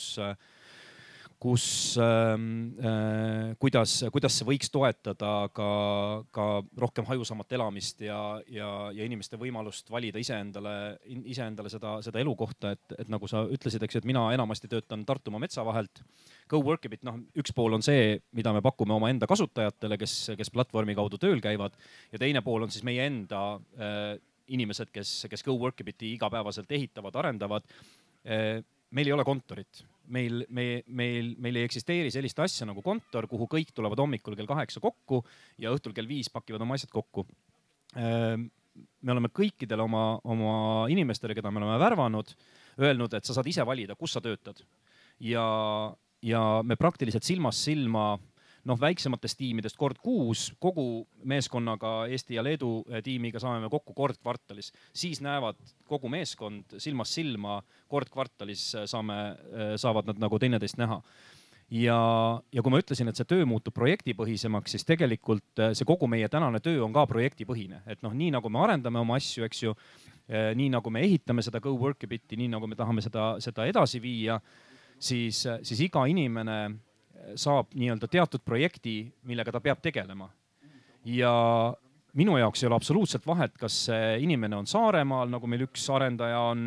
kuidas see võiks toetada ka rohkem hajusamat elamist ja inimeste võimalust valida iseendale seda elukohta, et nagu sa ütlesid, eks, et mina enamasti töötan Tartumaa metsa vahelt. GoWorkabit, üks pool on see, mida me pakume oma enda kasutajatele, kes platvormi kaudu tööl käivad ja teine pool on siis meie enda inimesed, kes GoWorkabiti igapäevaselt ehitavad, arendavad. Meil ei ole kontorit. Meil ei eksisteeri sellist asja nagu kontor, kuhu kõik tulevad hommikul kell 8 kokku ja õhtul kell 5 pakivad oma asjad kokku. Me oleme kõikidele oma inimestele, keda me oleme värvanud, öelnud, et sa saad ise valida, kus sa töötad. Ja me praktiliselt silmast silma väiksematest tiimidest kord kuus, kogu meeskonnaga Eesti ja Leedu tiimiga saame kokku kord kvartalis. Siis näevad kogu meeskond silmast silma, kord kvartalis saavad nad nagu teineteist näha. Ja kui ma ütlesin, et see töö muutub projektipõhisemaks, siis tegelikult see kogu meie tänane töö on ka projektipõhine. Et nii nagu me arendame oma asju, eks ju, nii nagu me ehitame seda GoWorkabiti, nii nagu me tahame seda edasi viia, siis iga inimene saab nii-öelda teatud projekti, millega ta peab tegelema. Ja minu jaoks ei ole absoluutselt vahet, kas see inimene on Saaremaal, nagu meil üks arendaja on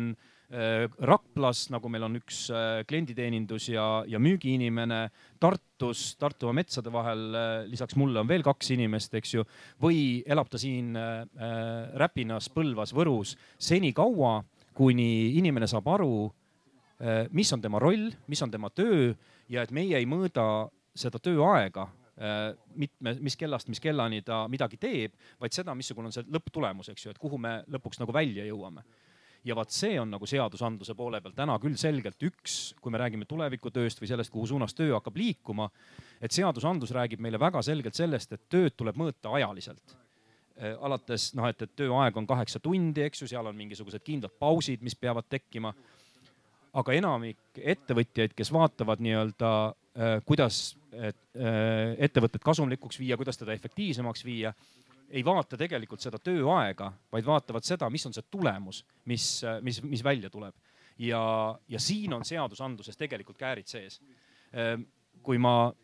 Raplas, nagu meil on üks klienditeenindus ja müügiinimene, Tartus, Tartumaa metsade vahel, lisaks mulle on veel 2 inimest, eks ju, või elab ta siin Räpinas, Põlvas, Võrus senikaua, kuni inimene saab aru, mis on tema roll, mis on tema töö ja et meie ei mõõda seda tööaega, mis kellast, mis kellani ta midagi teeb, vaid seda, missugune on see lõpptulemus, eks ju, et kuhu me lõpuks nagu välja jõuame. Ja vaat see on nagu seadusandluse poole peal täna küll selgelt üks, kui me räägime tulevikutööst või sellest, kuhu suunas töö hakkab liikuma, et seadusandlus räägib meile väga selgelt sellest, et tööd tuleb mõõta ajaliselt. Alates, et tööaeg on 8 tundi, eks ju, seal on mingisugused kindlad pausid, mis peavad tekkima. Aga enamik ettevõtjaid, kes vaatavad nii-öelda, kuidas ettevõtted kasumlikuks viia, kuidas teda efektiivsemaks viia, ei vaata tegelikult seda tööaega, vaid vaatavad seda, mis on see tulemus, mis välja tuleb. Ja siin on seadusandluses tegelikult käärid sees. Kui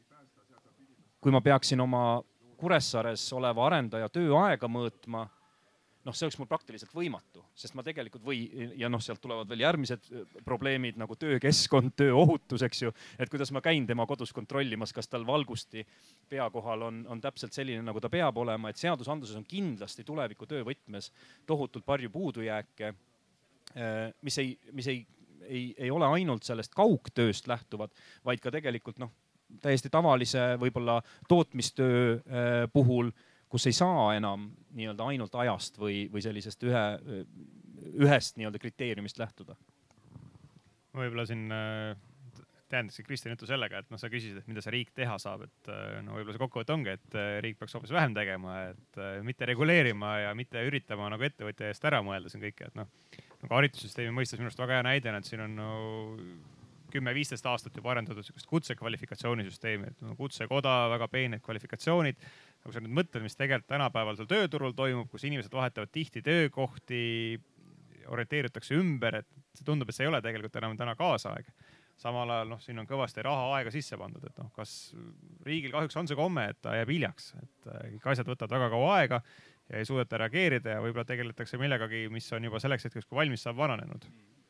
ma peaksin oma Kuressaares oleva arendaja tööaega mõõtma, see oleks mul praktiliselt võimatu, sest ma tegelikult sealt tulevad veel järgmised probleemid nagu töökeskkond, tööohutus, eks ju, et kuidas ma käin tema kodus kontrollimas, kas tal valgusti pea kohal on täpselt selline, nagu ta peab olema, et seadusandluses on kindlasti tuleviku töövõtmes tohutult palju puudujääke, mis ei ole ainult sellest kaugtööst lähtuvad, vaid ka tegelikult täiesti tavalise võib-olla tootmistöö puhul, kus ei saa enam nii-öelda ainult ajast või sellisest ühest nii-öelda kriteeriumist lähtuda. Võib-olla siin tähendakski Kristjan jutu sellega, et sa küsisid, et mida see riik teha saab, et võib-olla see kokkuvõte ongi, et riik peaks hoopis vähem tegema, et mitte reguleerima ja mitte üritama nagu ettevõtja eest ära mõelda siin kõike, et nagu haridussüsteemi mõistes minu arust väga hea näide, et siin on 10-15 aastat juba arendatud kutsekvalifikatsioonisüsteemi, et kutsekoda, väga peened kvalifikatsioonid. Kui sa nüüd mõtled, mis tegelikult tänapäeval seal tööturul toimub, kus inimesed vahetavad tihti töökohti, orienteeritakse ümber, et see tundub, et see ei ole tegelikult enam täna kaasaeg. Samal ajal siin on kõvasti raha aega sisse pandud, et kas riigil kahjuks on see komme, et ta jääb hiljaks, et kõik asjad võtavad väga kaua aega ja ei suudeta reageerida ja võib-olla tegeletakse millegagi, mis on juba selleks hetkeks, kui valmis saab vananenud.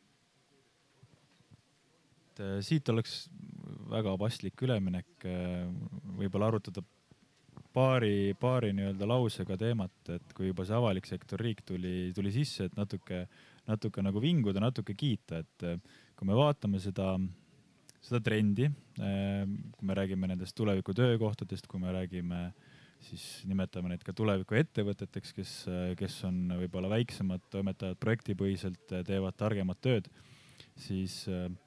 Siit oleks väga paslik üleminek, võib-olla arutada paari nii-öelda lausega teemat, et kui juba see avalik sektor riik tuli sisse, et natuke nagu vinguda, natuke kiita, et kui me vaatame seda trendi, kui me räägime nendest tuleviku töökohtadest, kui me räägime, siis nimetame neid ka tuleviku ettevõteteks, kes on võib-olla väiksemad, toimetavad projektipõhiselt, teevad targemat tööd, siis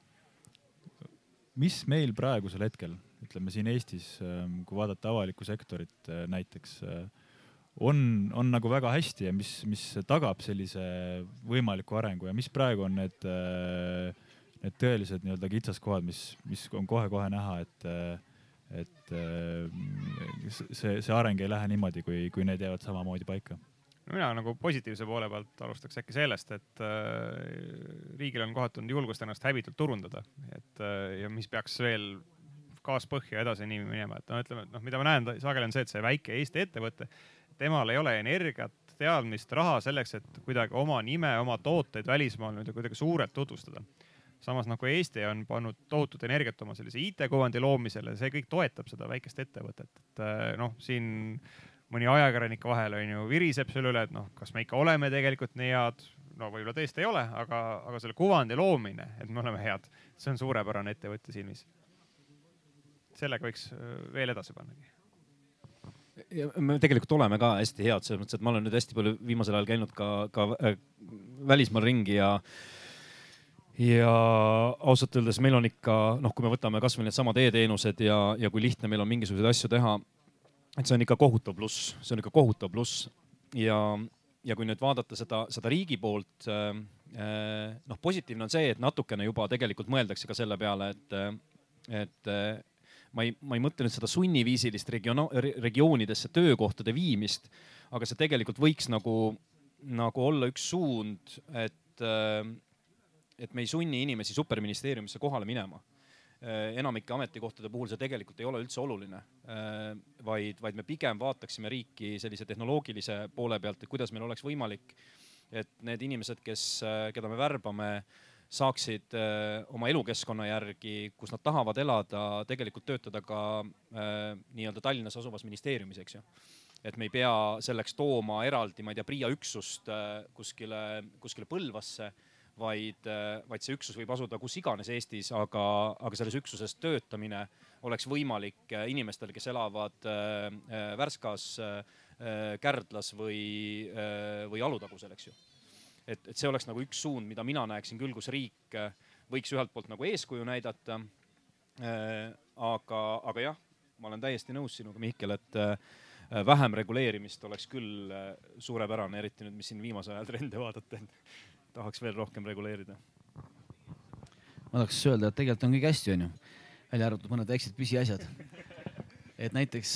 mis meil praegusel hetkel, ütleme siin Eestis, kui vaadata avalikku sektorit näiteks, on nagu väga hästi ja mis tagab sellise võimaliku arengu ja mis praegu on need tõelised nii-öelda kitsaskohad, mis on kohe-kohe näha, et see areng ei lähe niimoodi, kui need jäävad samamoodi paika. Mina nagu positiivse poole pealt alustaks äkki sellest, et riigil on kohatunud julgust ennast häbitult turundada, ja mis peaks veel kaaspõhja edasi nii minema, et ütleme, mida ma näen sageli on see, et see väike Eesti ettevõte, temal ei ole energiat, teadmist, raha selleks, et kuidagi oma nime, oma tooteid välismaal kuidagi suurelt tutvustada. Samas nagu Eesti on pannud tohutut energiat oma sellise IT-kuvandi loomisele, see kõik toetab seda väikest ettevõtet. Siin mõni ajakirjanike vahel on ju viriseb selle üle, et kas me ikka oleme tegelikult nii head, võib-olla tõesti ei ole, aga selle kuvandi loomine, et me oleme head, see on suurepärane ettevõtte silmis. Sellega võiks veel edasi pannagi. Ja me tegelikult oleme ka hästi head, selles mõttes, et ma olen nüüd hästi palju viimasel ajal käinud ka välismaal ringi ja ausalt öeldes meil on ikka, kui me võtame kas või need samad e-teenused ja kui lihtne meil on mingisuguseid asju teha, et see on ikka kohutav pluss. Ja kui nüüd vaadata seda riigi poolt, positiivne on see, et natukene juba tegelikult mõeldakse ka selle peale, et ma ei mõtle nüüd seda sunniviisilist regioonidesse töökohtade viimist, aga see tegelikult võiks nagu olla üks suund, et me ei sunni inimesi superministeeriumisse kohale minema. Enamike ametikohtade puhul see tegelikult ei ole üldse oluline, vaid me pigem vaataksime riiki sellise tehnoloogilise poole pealt, et kuidas meil oleks võimalik, et need inimesed, keda me värbame, saaksid oma elukeskkonna järgi, kus nad tahavad elada, tegelikult töötada ka nii-öelda Tallinnas asuvas ministeeriumis, eks ju. Et me ei pea selleks tooma eraldi, ma ei tea, PRIA üksust kuskile Põlvasse, vaid see üksus võib asuda kus iganes Eestis, aga selles üksuses töötamine oleks võimalik inimestel, kes elavad Värskas, Kärdlas või Alutagusel, eks ju. Et see oleks nagu üks suund, mida mina näeksin küll, kus riik võiks ühelt poolt nagu eeskuju näidata. Aga jah, ma olen täiesti nõus sinuga, Mihkel, et vähem reguleerimist oleks küll suurepärane, eriti nüüd, mis siin viimase ajal trende vaadata, tahaks veel rohkem reguleerida. Ma tahaks öelda, et tegelikult on kõik hästi, on ju. Välja arvatud mõned väiksed püsiasjad. Et näiteks,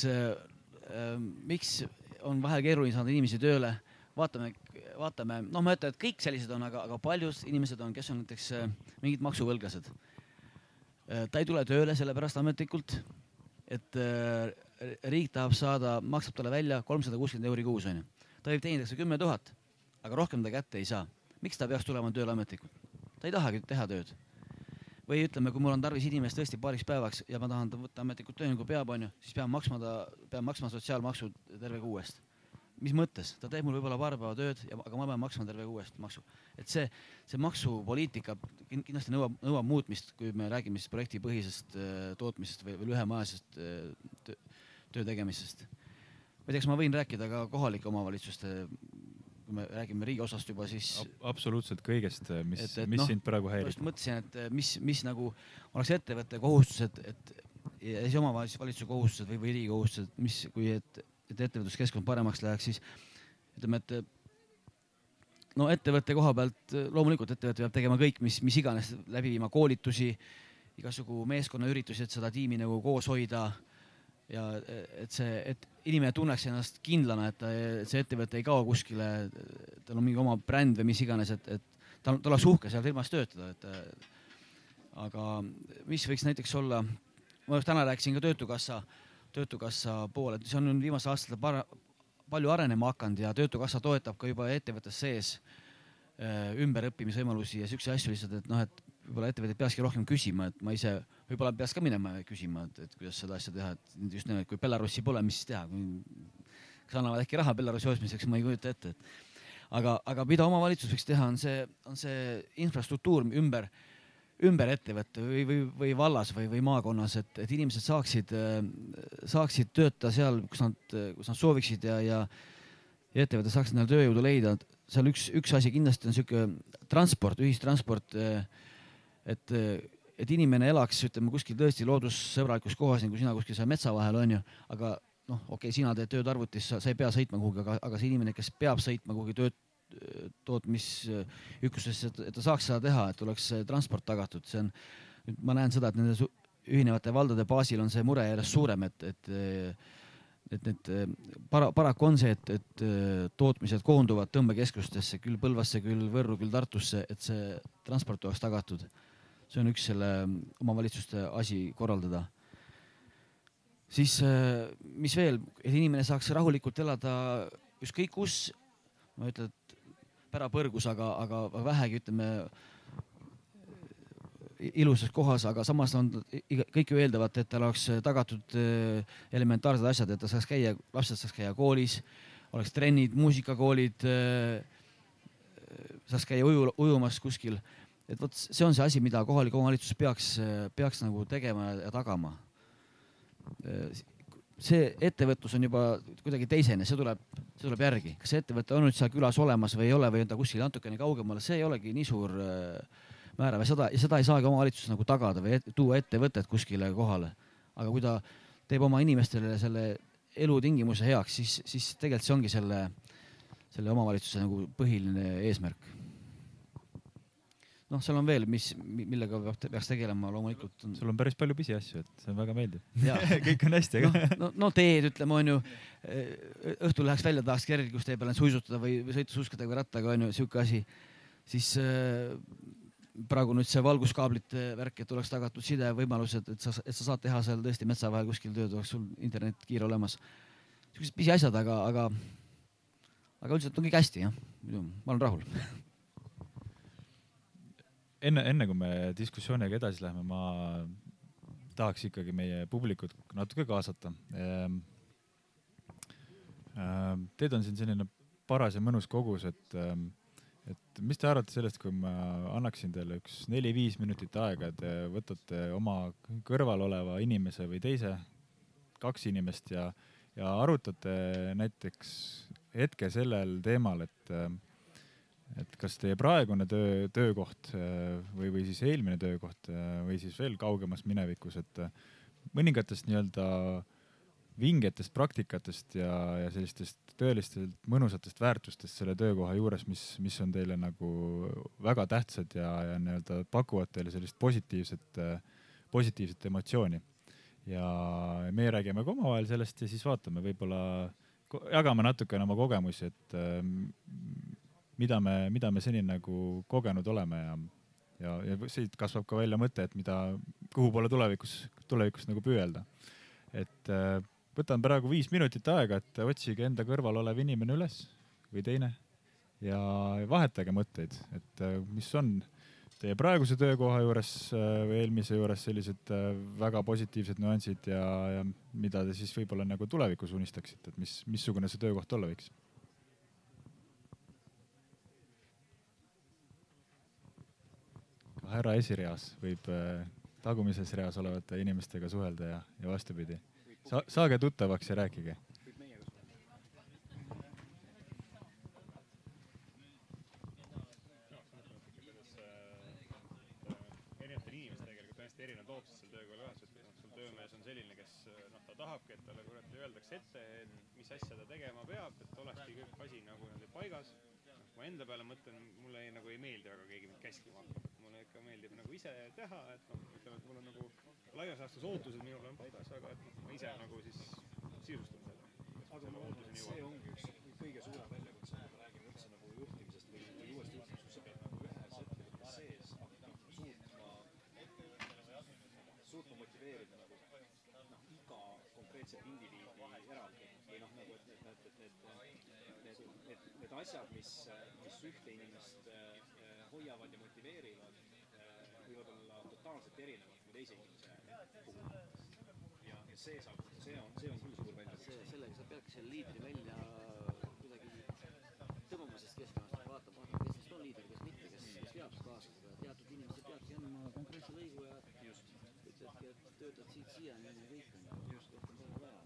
miks on vahel keeruline saada inimesi tööle, vaatame, ma ütlen, et kõik sellised on, aga paljud inimesed on, kes on näiteks mingid maksuvõlglased. Ta ei tule tööle sellepärast ametlikult, et riik tahab saada, maksab talle välja 360 € kuus, on ju. Ta võib teenida 10 000, aga rohkem ta kätte ei saa. Miks ta peaks tulema tööle ametlikult? Ta ei tahagi teha tööd. Või ütleme, kui mul on tarvis inimest tõesti paariks päevaks ja ma tahan võtta ametlikult töö, nagu peab, on ju, siis pean maksma sotsiaalmaksu terve kuu eest. Mis mõttes? Ta teeb mul võib-olla paar päeva tööd, aga ma pean maksma terve kuu eest maksu. Et see maksupoliitika kindlasti nõuab muutmist, kui me räägime siis projektipõhisest tootmisest või lühemaajasest töö tegemisest. Ma ei tea, kas ma võin rääkida ka kohalike omavalitsuste, kui me räägime riigi osast juba, siis... Absoluutselt kõigest, mis sind praegu häirib. Just mõtlesin, et mis nagu oleks ettevõtte kohustused, ja siis omavalitsuse kohustused või riigi kohustused, kui et ettevõtluskeskkond paremaks läheks, siis ütleme, et ettevõtte koha pealt loomulikult ettevõte peab tegema kõik, mis iganes läbi viima koolitusi, igasugu meeskonnaüritusi, et seda tiimi nagu koos hoida ja et inimene tunneks ennast kindlana, et see ettevõte ei kao kuskile, tal on mingi oma bränd või mis iganes, et tal oleks uhke seal firmas töötada. Aga mis võiks näiteks olla, ma täna rääkisin ka Töötukassa poole, et see on viimasel aastal palju arenema hakanud ja Töötukassa toetab ka juba ettevõttes sees ümberõppimisvõimalusi ja siukse asju lihtsalt, et võib-olla ettevõtted peakski rohkem küsima, et ma ise võib-olla peaks ka minema küsima, et kuidas seda asja teha, et just nimelt, kui Belarussi pole, mis siis teha, kas annavad äkki raha Belarussi hoidmiseks, ma ei kujuta ette. Aga mida omavalitsus võiks teha, on see infrastruktuur ümber ettevõtte või vallas või maakonnas, et inimesed saaksid tööta seal, kus nad sooviksid ja ettevõtted saaksid neile tööjõudu leida. Seal üks asi kindlasti on selline transport, ühistransport, et inimene elaks, ütleme, kuskil tõesti loodussõbralikus kohas, nagu sina kuskil seal metsa vahel on ju, aga okei, sina teed tööd arvutis, sa ei pea sõitma kuhugi, aga see inimene, kes peab sõitma kuhugi tootmisüksusesse, et ta saaks seda teha, et oleks transport tagatud. Ma näen seda, et nende ühinevate valdade baasil on see mure järjest suurem, et paraku on see, et tootmised koonduvad tõmbekeskustesse, küll Põlvasse, küll Võrru, küll Tartusse, et see transport oleks tagatud. See on üks selle omavalitsuste asi korraldada. Siis, mis veel, et inimene saaks rahulikult elada ükskõik kus, ma ütlen, et pärapõrgus, aga vähegi, ütleme, ilusas kohas, aga samas on kõik ju eeldavad, et tal oleks tagatud elementaarsed asjad, et ta saaks käia, lapsed saaks käia koolis, oleks trennid, muusikakoolid, saaks käia ujumas kuskil. Et võt, see on see asi, mida kohalik omavalitsus peaks nagu tegema ja tagama. See ettevõtlus on juba kuidagi teisene, see tuleb järgi. Kas ettevõte on nüüd seal külas olemas või ei ole või on ta kuskil natukene kaugemale, see ei olegi nii suur määrav ja seda ei saagi omavalitsus nagu tagada või tuua ettevõtet kuskile kohale. Aga kui ta teeb oma inimestele selle elutingimuse heaks, siis tegelikult see ongi selle omavalitsuse nagu põhiline eesmärk. Seal on veel, millega peaks tegelema loomulikult. Sul on päris palju pisiasju, et see on väga meeldib. Kõik on hästi. Teed, ütleme, on ju, õhtul läheks välja, tahaks kerglikus tee peale suisutada või sõita suuskadega või rattaga, on ju, siuke asi. Siis praegu nüüd see valguskaablite värk, et oleks tagatud side võimalused, et sa saad teha seal tõesti metsa vahel kuskil tööd, oleks sul internet kiire olemas. Siuksed pisiasjad, aga üldiselt on kõik hästi, jah. Ma olen rahul. enne kui me diskussiooniga edasi läheme, ma tahaks ikkagi meie publikut natuke kaasata. Teid on siin selline paras ja mõnus kogus, et mis te arvate sellest, kui ma annaksin teile üks 4-5 minutit aega, te võtate oma kõrval oleva inimese või teise, 2 inimest ja arutate näiteks hetke sellel teemal, et kas teie praegune töökoht või siis eelmine töökoht või siis veel kaugemas minevikus, et mõningatest nii-öelda vingetest praktikatest ja sellistest tõelistelt mõnusatest väärtustest selle töökoha juures, mis on teile nagu väga tähtsad ja nii-öelda pakuvad teile sellist positiivset emotsiooni. Ja meie räägime ka omavahel sellest ja siis vaatame, võib-olla jagame natukene oma kogemusi, et mida me seni nagu kogenud oleme ja siit kasvab ka välja mõte, et kuhu poole tulevikus nagu püüelda. Et võtan praegu 5 minutit aega, et otsige enda kõrval olev inimene üles või teine ja vahetage mõtteid, et mis on teie praeguse töökoha juures või eelmise juures sellised väga positiivsed nüansid ja mida te siis võib-olla nagu tulevikus unistaksite, et missugune see töökoht olla võiks. Härra esireas võib tagumises reas olevate inimestega suhelda ja vastupidi. Saage tuttavaks ja rääkige. Erinevatel inimestel tegelikult on hästi erinev toopsed seal töökohal ühes, et sul töömees on selline, kes ta tahabki, et talle öeldakse ette, mis asja ta tegema peab, et olekski kõik asi nagu paigas. Ma enda peale mõtlen, mulle ei meeldi väga keegi mind käskima. Mulle ikka meeldib nagu ise teha, et ütleme, et mul on nagu laias laastus ootused minul on paigas, aga et ma ise nagu siis sisustan selle. Aga ma arvan, et see ongi üks kõige suurem väljakutse, kui me räägime üldse nagu juhtimisest või uuest juhtimisest, kus sa pead nagu ühes ettevõttes sees suutma motiveerida nagu iga konkreetset indiviidi eraldi või nagu, et need asjad, mis ühte inimest hoiavad ja motiveerivad, võivad olla totaalselt erinevad kui teise inimese puhul. Ja see on küll suur väljakutse. Sellega sa peadki selle liidri välja kuidagi tõmbama sellest keskkonnast, vaatama, kes neist on liider, kes mitte, kes veab kaasa seda. Teatud inimesed peabki andma konkreetse lõigu ja ütlevadki, et töötad siit siia ja kõik on just rohkem palju vaja.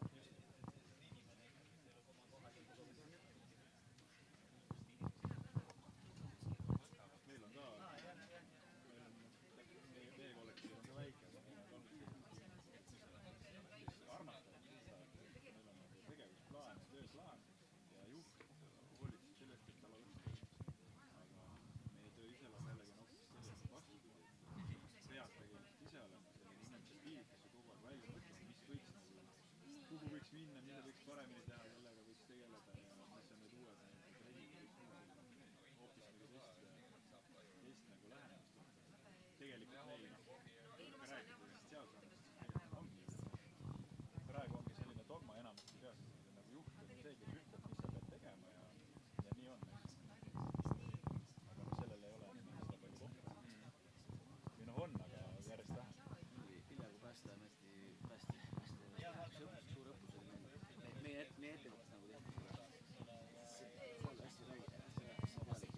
Minna, mida võiks paremini teha, sellega võiks tegeleda ja mis on need uued trendid, hoopis nagu teist nagu lähenemist. Tegelikult meil, rääkida seadusandlusest, ongi praegu ongi selline dogma enamasti peas, nagu juht on see, kes ütleb, mis sa pead tegema ja nii on. Aga sellel ei ole seda palju kohta. Või on, aga järjest vähem. Hiljagu Päästeameti suur õppus oli meie ettevõttes nagu tehtud. Seal hästi räägiti, ettevõttest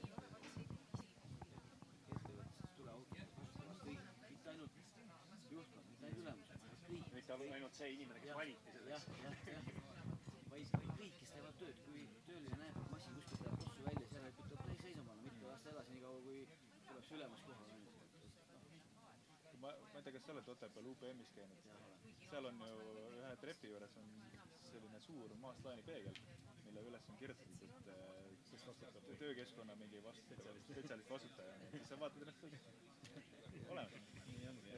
tule auto. Mitte ainult juhtkond, mitte ainult ülemus. Mitte ainult see inimene, kes valiti selleks. Kõik, kes teevad tööd, kui tööline näeb, et masin kuskil teeb kossu välja, seal ütleb, ei seisama, mitte lasta edasi nii kaua, kui tuleb see ülemus kohal. Ma ei tea, kas sa oled Otepääl UPM-is käinud? Seal on ju ühe trepi juures on selline suur maaslaani peegel, mille üles on kirjutatud, et kes vastutab töökeskkonna mingi spetsialist vastutaja. Siis sa vaatad ennast olemas. Nii on.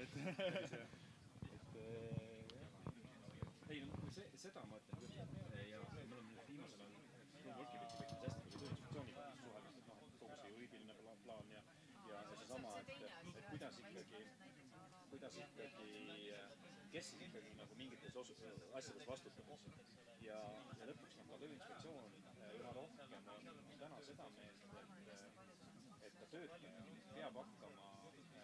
Ei, seda ma ütlen küll. Ja mul on viimasel on Volkiviti võtnud hästi palju tööinspektsiooniga suhelnud, kogu see juriidiline plaan ja seesama, et kuidas ikkagi, kes ikkagi nagu mingites asjades vastutab. Ja lõpuks ka tööinspektsioon üha rohkem on täna seda meelt, et ka töötaja peab hakkama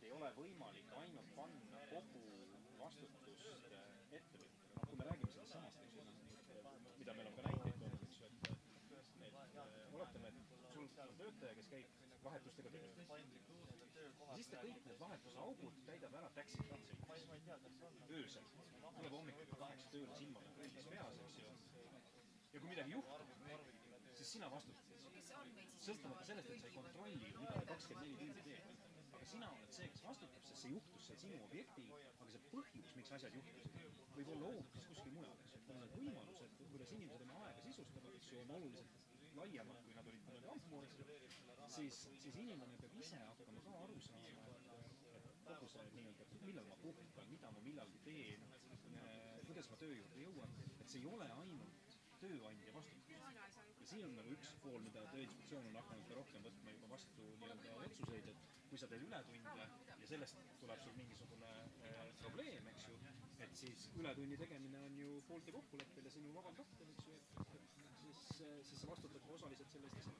ei ole võimalik ainult panna kogu vastutust ettevõtjale. Noh, kui me räägime sellest samast, eks ju, mida meil on ka näiteid toonud, eks ju, et oletame, et sul on töötaja, kes käib vahetustega tööl. Ja siis ta kõik need vahetuse augud täidab ära taxi öösel. Tuleb hommikul 8 tööle silmale kõigis peas, eks ju. Ja kui midagi juhtub, siis sina vastutad. Sõltumata sellest, et sa ei kontrolli, mida ta 24 tundi teeb. Aga sina oled see, kes vastutab, sest see juhtus see sinu objektil, aga see põhjus, miks asjad juhtusid, võib olla hoopis kuskil mujal. Need võimalused, kuidas inimesed oma aega sisustavad, eks ju, on oluliselt laiemad, kui nad olid ammu, siis inimene peab ise hakkama ka aru saama, et kogu see nii-öelda, millal ma puhkan, mida ma millalgi teen, kuidas ma töö juurde jõuan, et see ei ole ainult tööandja vastutus. Ja siin on nagu üks pool, mida Tööinspektsioon on hakanud ka rohkem võtma juba vastu nii-öelda otsuseid, et kui sa teed ületunde ja sellest tuleb sul mingisugune probleem, eks ju, et siis ületunni tegemine on ju poolte kokkuleppel ja sinu vabal tahtel, eks ju, siis sa vastutad ka osaliselt sellest ise.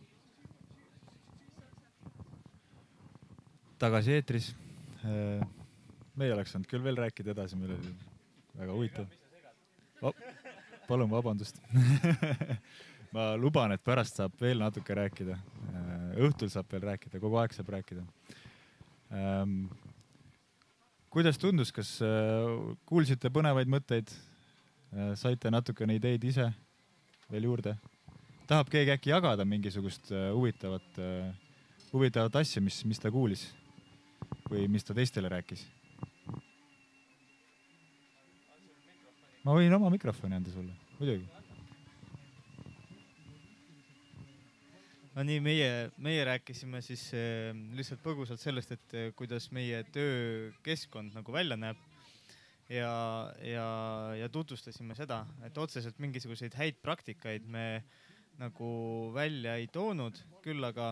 Tagasi eetris. Me ei oleks saanud küll veel rääkida edasi, meil oli väga huvitav. Palun vabandust. Ma luban, et pärast saab veel natuke rääkida. Õhtul saab veel rääkida, kogu aeg saab rääkida. Kuidas tundus, kas kuulsite põnevaid mõtteid? Saite natukene ideid ise veel juurde? Tahab keegi äkki jagada mingisugust huvitavat asja, mis ta kuulis või mis ta teistele rääkis? Ma võin oma mikrofoni anda sulle, muidugi. No nii, meie rääkisime siis lihtsalt põgusalt sellest, et kuidas meie töökeskkond nagu välja näeb ja tutvustasime seda, et otseselt mingisuguseid häid praktikaid me nagu välja ei toonud, küll aga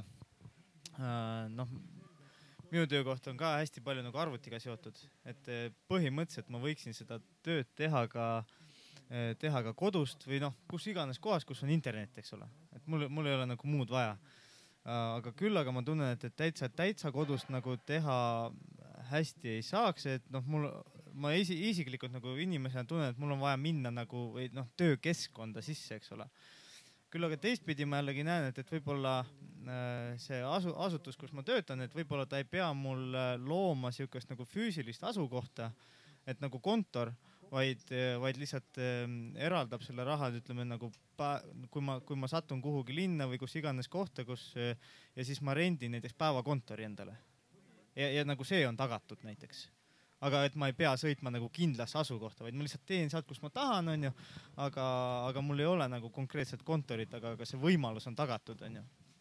minu töökoht on ka hästi palju nagu arvutiga seotud, et põhimõtteliselt ma võiksin seda tööd teha ka kodust või kus iganes kohas, kus on internet, eks ole. Et mul ei ole nagu muud vaja. Aga küll aga ma tunnen, et täitsa kodust nagu teha hästi ei saaks, et ma isiklikult nagu inimesena tunnen, et mul on vaja minna nagu või töökeskkonda sisse, eks ole. Küll aga teistpidi ma jällegi näen, et võib-olla see asutus, kus ma töötan, et võib-olla ta ei pea mul looma siukest nagu füüsilist asukohta, et nagu kontor, vaid lihtsalt eraldab selle raha, ütleme nagu, kui ma satun kuhugi linna või kus iganes kohta, ja siis ma rendin näiteks päevakontori endale. Ja nagu see on tagatud näiteks. Aga et ma ei pea sõitma nagu kindlasse asukohta, vaid ma lihtsalt teen sealt, kus ma tahan, onju. Aga mul ei ole nagu konkreetset kontorit, aga see võimalus on tagatud, onju.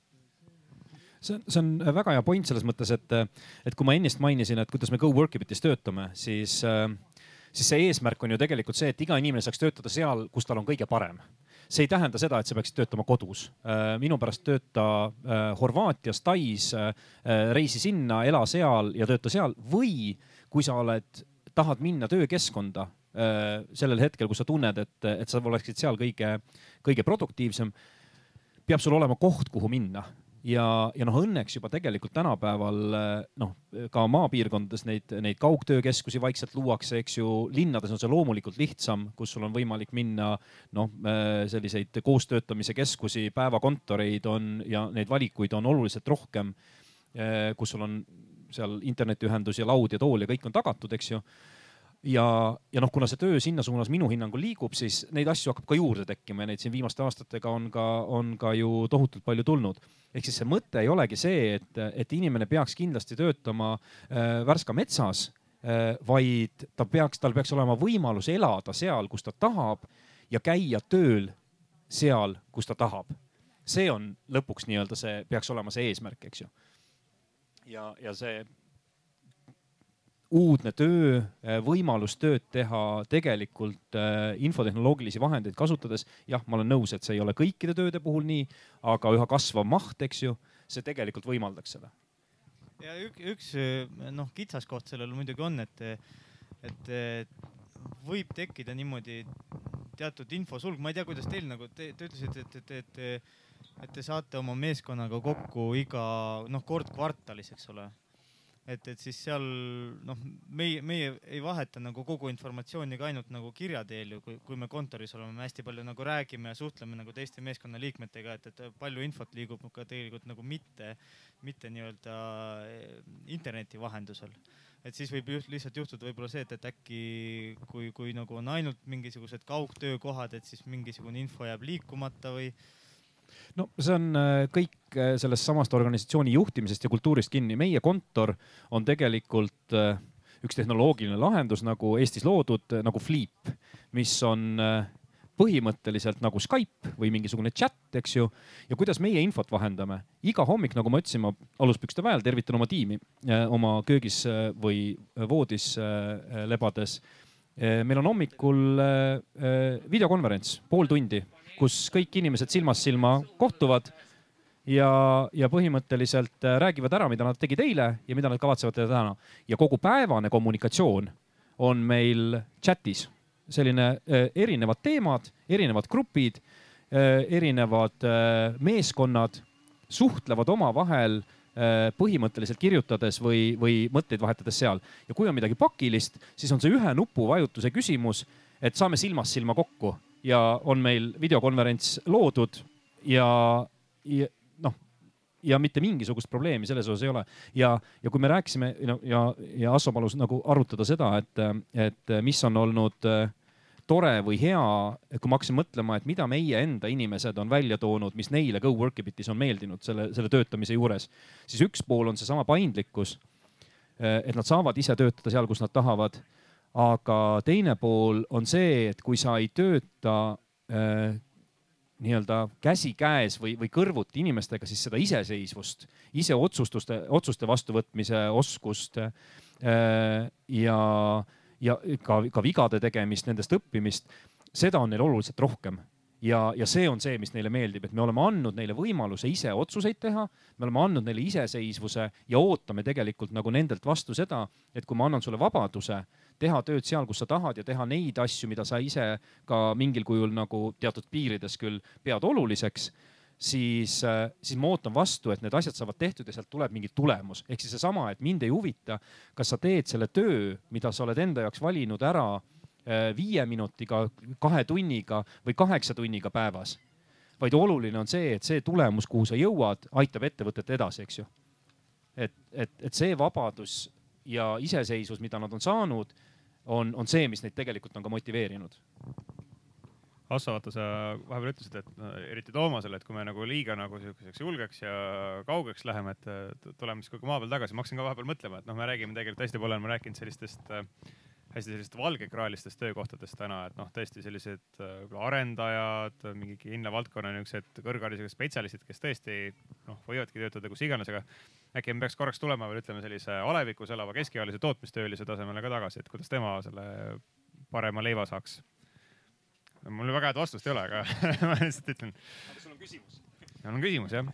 See on väga hea point selles mõttes, et kui ma ennist mainisin, et kuidas me GoWorkibitis töötame, siis see eesmärk on ju tegelikult see, et iga inimene saaks töötada seal, kus tal on kõige parem. See ei tähenda seda, et sa peaksid töötama kodus. Minu pärast tööta Horvaatias, Tais, reisi sinna, ela seal ja tööta seal. Või kui sa tahad minna töökeskkonda sellel hetkel, kus sa tunned, et sa oleksid seal kõige produktiivsem, peab sul olema koht, kuhu minna. Ja õnneks juba tegelikult tänapäeval ka maapiirkondades neid kaugtöökeskusi vaikselt luuakse, eks ju. Linnades on see loomulikult lihtsam, kus sul on võimalik minna selliseid koostöötamise keskusi, päevakontoreid on ja neid valikuid on oluliselt rohkem, kus sul on seal internetiühendus ja laud ja tool ja kõik on tagatud, eks ju. Ja kuna see töö sinna suunas minu hinnangul liigub, siis neid asju hakkab ka juurde tekkima ja neid siin viimaste aastatega on ka ju tohutult palju tulnud. Ehk siis see mõte ei olegi see, et inimene peaks kindlasti töötama Värska metsas, vaid tal peaks olema võimalus elada seal, kus ta tahab ja käia tööl seal, kus ta tahab. See on lõpuks nii-öelda see peaks olema see eesmärk, eks ju. Ja see uudne töö, võimalus tööd teha tegelikult infotehnoloogilisi vahendeid kasutades. Jah, ma olen nõus, et see ei ole kõikide tööde puhul nii, aga üha kasvav maht, eks ju, see tegelikult võimaldaks seda. Ja üks kitsaskoht sellel muidugi on, et võib tekkida niimoodi teatud infosulg. Ma ei tea, kuidas teil nagu, te ütlesite, et te saate oma meeskonnaga kokku iga kord kvartalis, eks ole. et siis seal meie ei vaheta nagu kogu informatsiooni ka ainult nagu kirja teel ju, kui me kontoris oleme, me hästi palju nagu räägime ja suhtleme nagu teiste meeskonnaliikmetega, et palju infot liigub ka tegelikult nagu mitte nii-öelda interneti vahendusel. Et siis võib lihtsalt juhtuda võib-olla see, et äkki kui nagu on ainult mingisugused kaugtöökohad, et siis mingisugune info jääb liikumata või. No see on kõik sellest samast organisatsiooni juhtimisest ja kultuurist kinni. Meie kontor on tegelikult üks tehnoloogiline lahendus nagu Eestis loodud nagu Fleep, mis on põhimõtteliselt nagu Skype või mingisugune chat, eks ju. Ja kuidas meie infot vahendame? Iga hommik, nagu ma ütlesin, ma aluspükste väel tervitan oma tiimi oma köögis või voodis lebades. Meil on hommikul videokonverents, pool tundi, kus kõik inimesed silmast silma kohtuvad ja põhimõtteliselt räägivad ära, mida nad tegid eile ja mida nad kavatsevad teha täna. Ja kogu päevane kommunikatsioon on meil chatis. Selline erinevad teemad, erinevad grupid, erinevad meeskonnad suhtlevad oma vahel põhimõtteliselt kirjutades või mõtteid vahetades seal. Ja kui on midagi pakilist, siis on see ühe nupu vajutuse küsimus, et saame silmast silma kokku ja on meil videokonverents loodud ja mitte mingisugust probleemi selles osas ei ole. Ja kui me rääkisime ja Asso palus nagu arutada seda, et mis on olnud tore või hea, kui ma hakkasin mõtlema, et mida meie enda inimesed on välja toonud, mis neile GoWorkibitis on meeldinud selle töötamise juures, siis üks pool on see sama paindlikkus, et nad saavad ise töötada seal, kus nad tahavad. Aga teine pool on see, et kui sa ei tööta nii-öelda käsi käes või kõrvuti inimestega, siis seda iseseisvust, ise otsuste vastuvõtmise oskust ja ka vigade tegemist, nendest õppimist, seda on neil oluliselt rohkem. Ja see on see, mis neile meeldib, et me oleme andnud neile võimaluse ise otsuseid teha, me oleme andnud neile iseseisvuse ja ootame tegelikult nagu nendelt vastu seda, et kui ma annan sulle vabaduse teha tööd seal, kus sa tahad ja teha neid asju, mida sa ise ka mingil kujul nagu teatud piirides küll pead oluliseks, siis ma ootan vastu, et need asjad saavad tehtud ja sealt tuleb mingi tulemus. Ehk siis seesama, et mind ei huvita, kas sa teed selle töö, mida sa oled enda jaoks valinud ära 5 minutiga, 2 tunniga või 8 tunniga päevas. Vaid oluline on see, et see tulemus, kuhu sa jõuad, aitab ettevõtet edasi, eks ju. Et see vabadus ja iseseisvus, mida nad on saanud, on see, mis neid tegelikult on ka motiveerinud. Asso, vaata, sa vahepeal ütlesid, et eriti Toomasele, et kui me nagu liiga nagu julgeks ja kaugeks läheme, et tuleme siis kogu maa peal tagasi. Ma hakkasin ka vahepeal mõtlema, et me räägime tegelikult hästi palju, me rääkinud sellistest valgekraelistest töökohtadest täna, et tõesti sellised arendajad, mingi hinna valdkonna niisugused kõrgharidusega spetsialistid, kes tõesti võivadki töötada kus iganes, aga äkki me peaks korraks tulema veel ütleme sellise alevikus elava keskealise tootmistöölise tasemele ka tagasi, et kuidas tema selle parema leiva saaks. Mul väga head vastust ei ole, aga ma lihtsalt ütlen. Aga sul on küsimus? On küsimus, jah.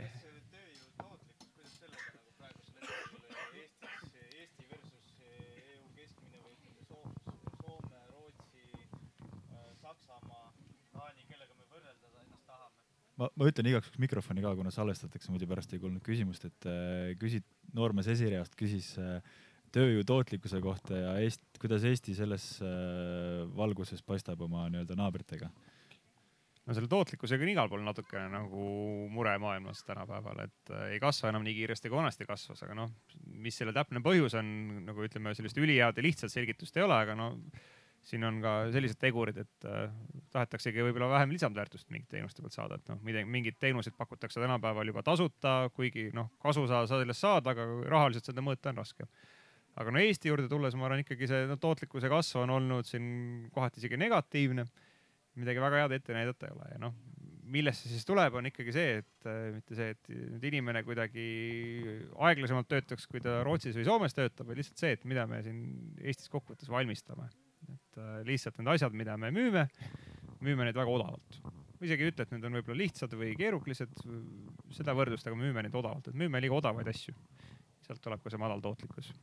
Eesti versus EU keskmine või Soome, Rootsi, Saksamaa, Taani, kellega me võrrelda ennast tahame? Ma ütlen igaks mikrofoni ka, kuna salvestatakse, muidu pärast ei kuulnud küsimust, et noormees Esireast küsis tööjõu tootlikkuse kohta ja kuidas Eesti selles valguses paistab oma nii-öelda naabritega? No selle tootlikkusega on igal pool natukene nagu mure maailmas tänapäeval, et ei kasva enam nii kiiresti kui vanasti kasvas, aga mis selle täpne põhjus on, nagu ütleme, sellist ülihead ja lihtsalt selgitust ei ole, aga siin on ka sellised tegurid, et tahetaksegi võib-olla vähem lisandväärtust mingit teenuste pealt saada, et mingid teenused pakutakse tänapäeval juba tasuta, kuigi kasu sa sellest saad, aga rahaliselt seda mõõta on raske. Aga Eesti juurde tulles ma arvan ikkagi see tootlikkuse kasv on olnud siin kohati isegi negatiivne. Midagi väga head ette näidata ei ole. Ja millest see siis tuleb, on ikkagi see, et mitte see, et inimene kuidagi aeglasemalt töötaks, kui ta Rootsis või Soomes töötab, või lihtsalt see, et mida me siin Eestis kokkuvõttes valmistame. Et lihtsalt need asjad, mida me müüme neid väga odavalt. Isegi ei ütle, et need on võib-olla lihtsad või keeruklised, seda võrdlust, aga müüme neid odavalt. Et müüme liiga odavaid asju. Sealt tuleb ka see madal tootlikkus.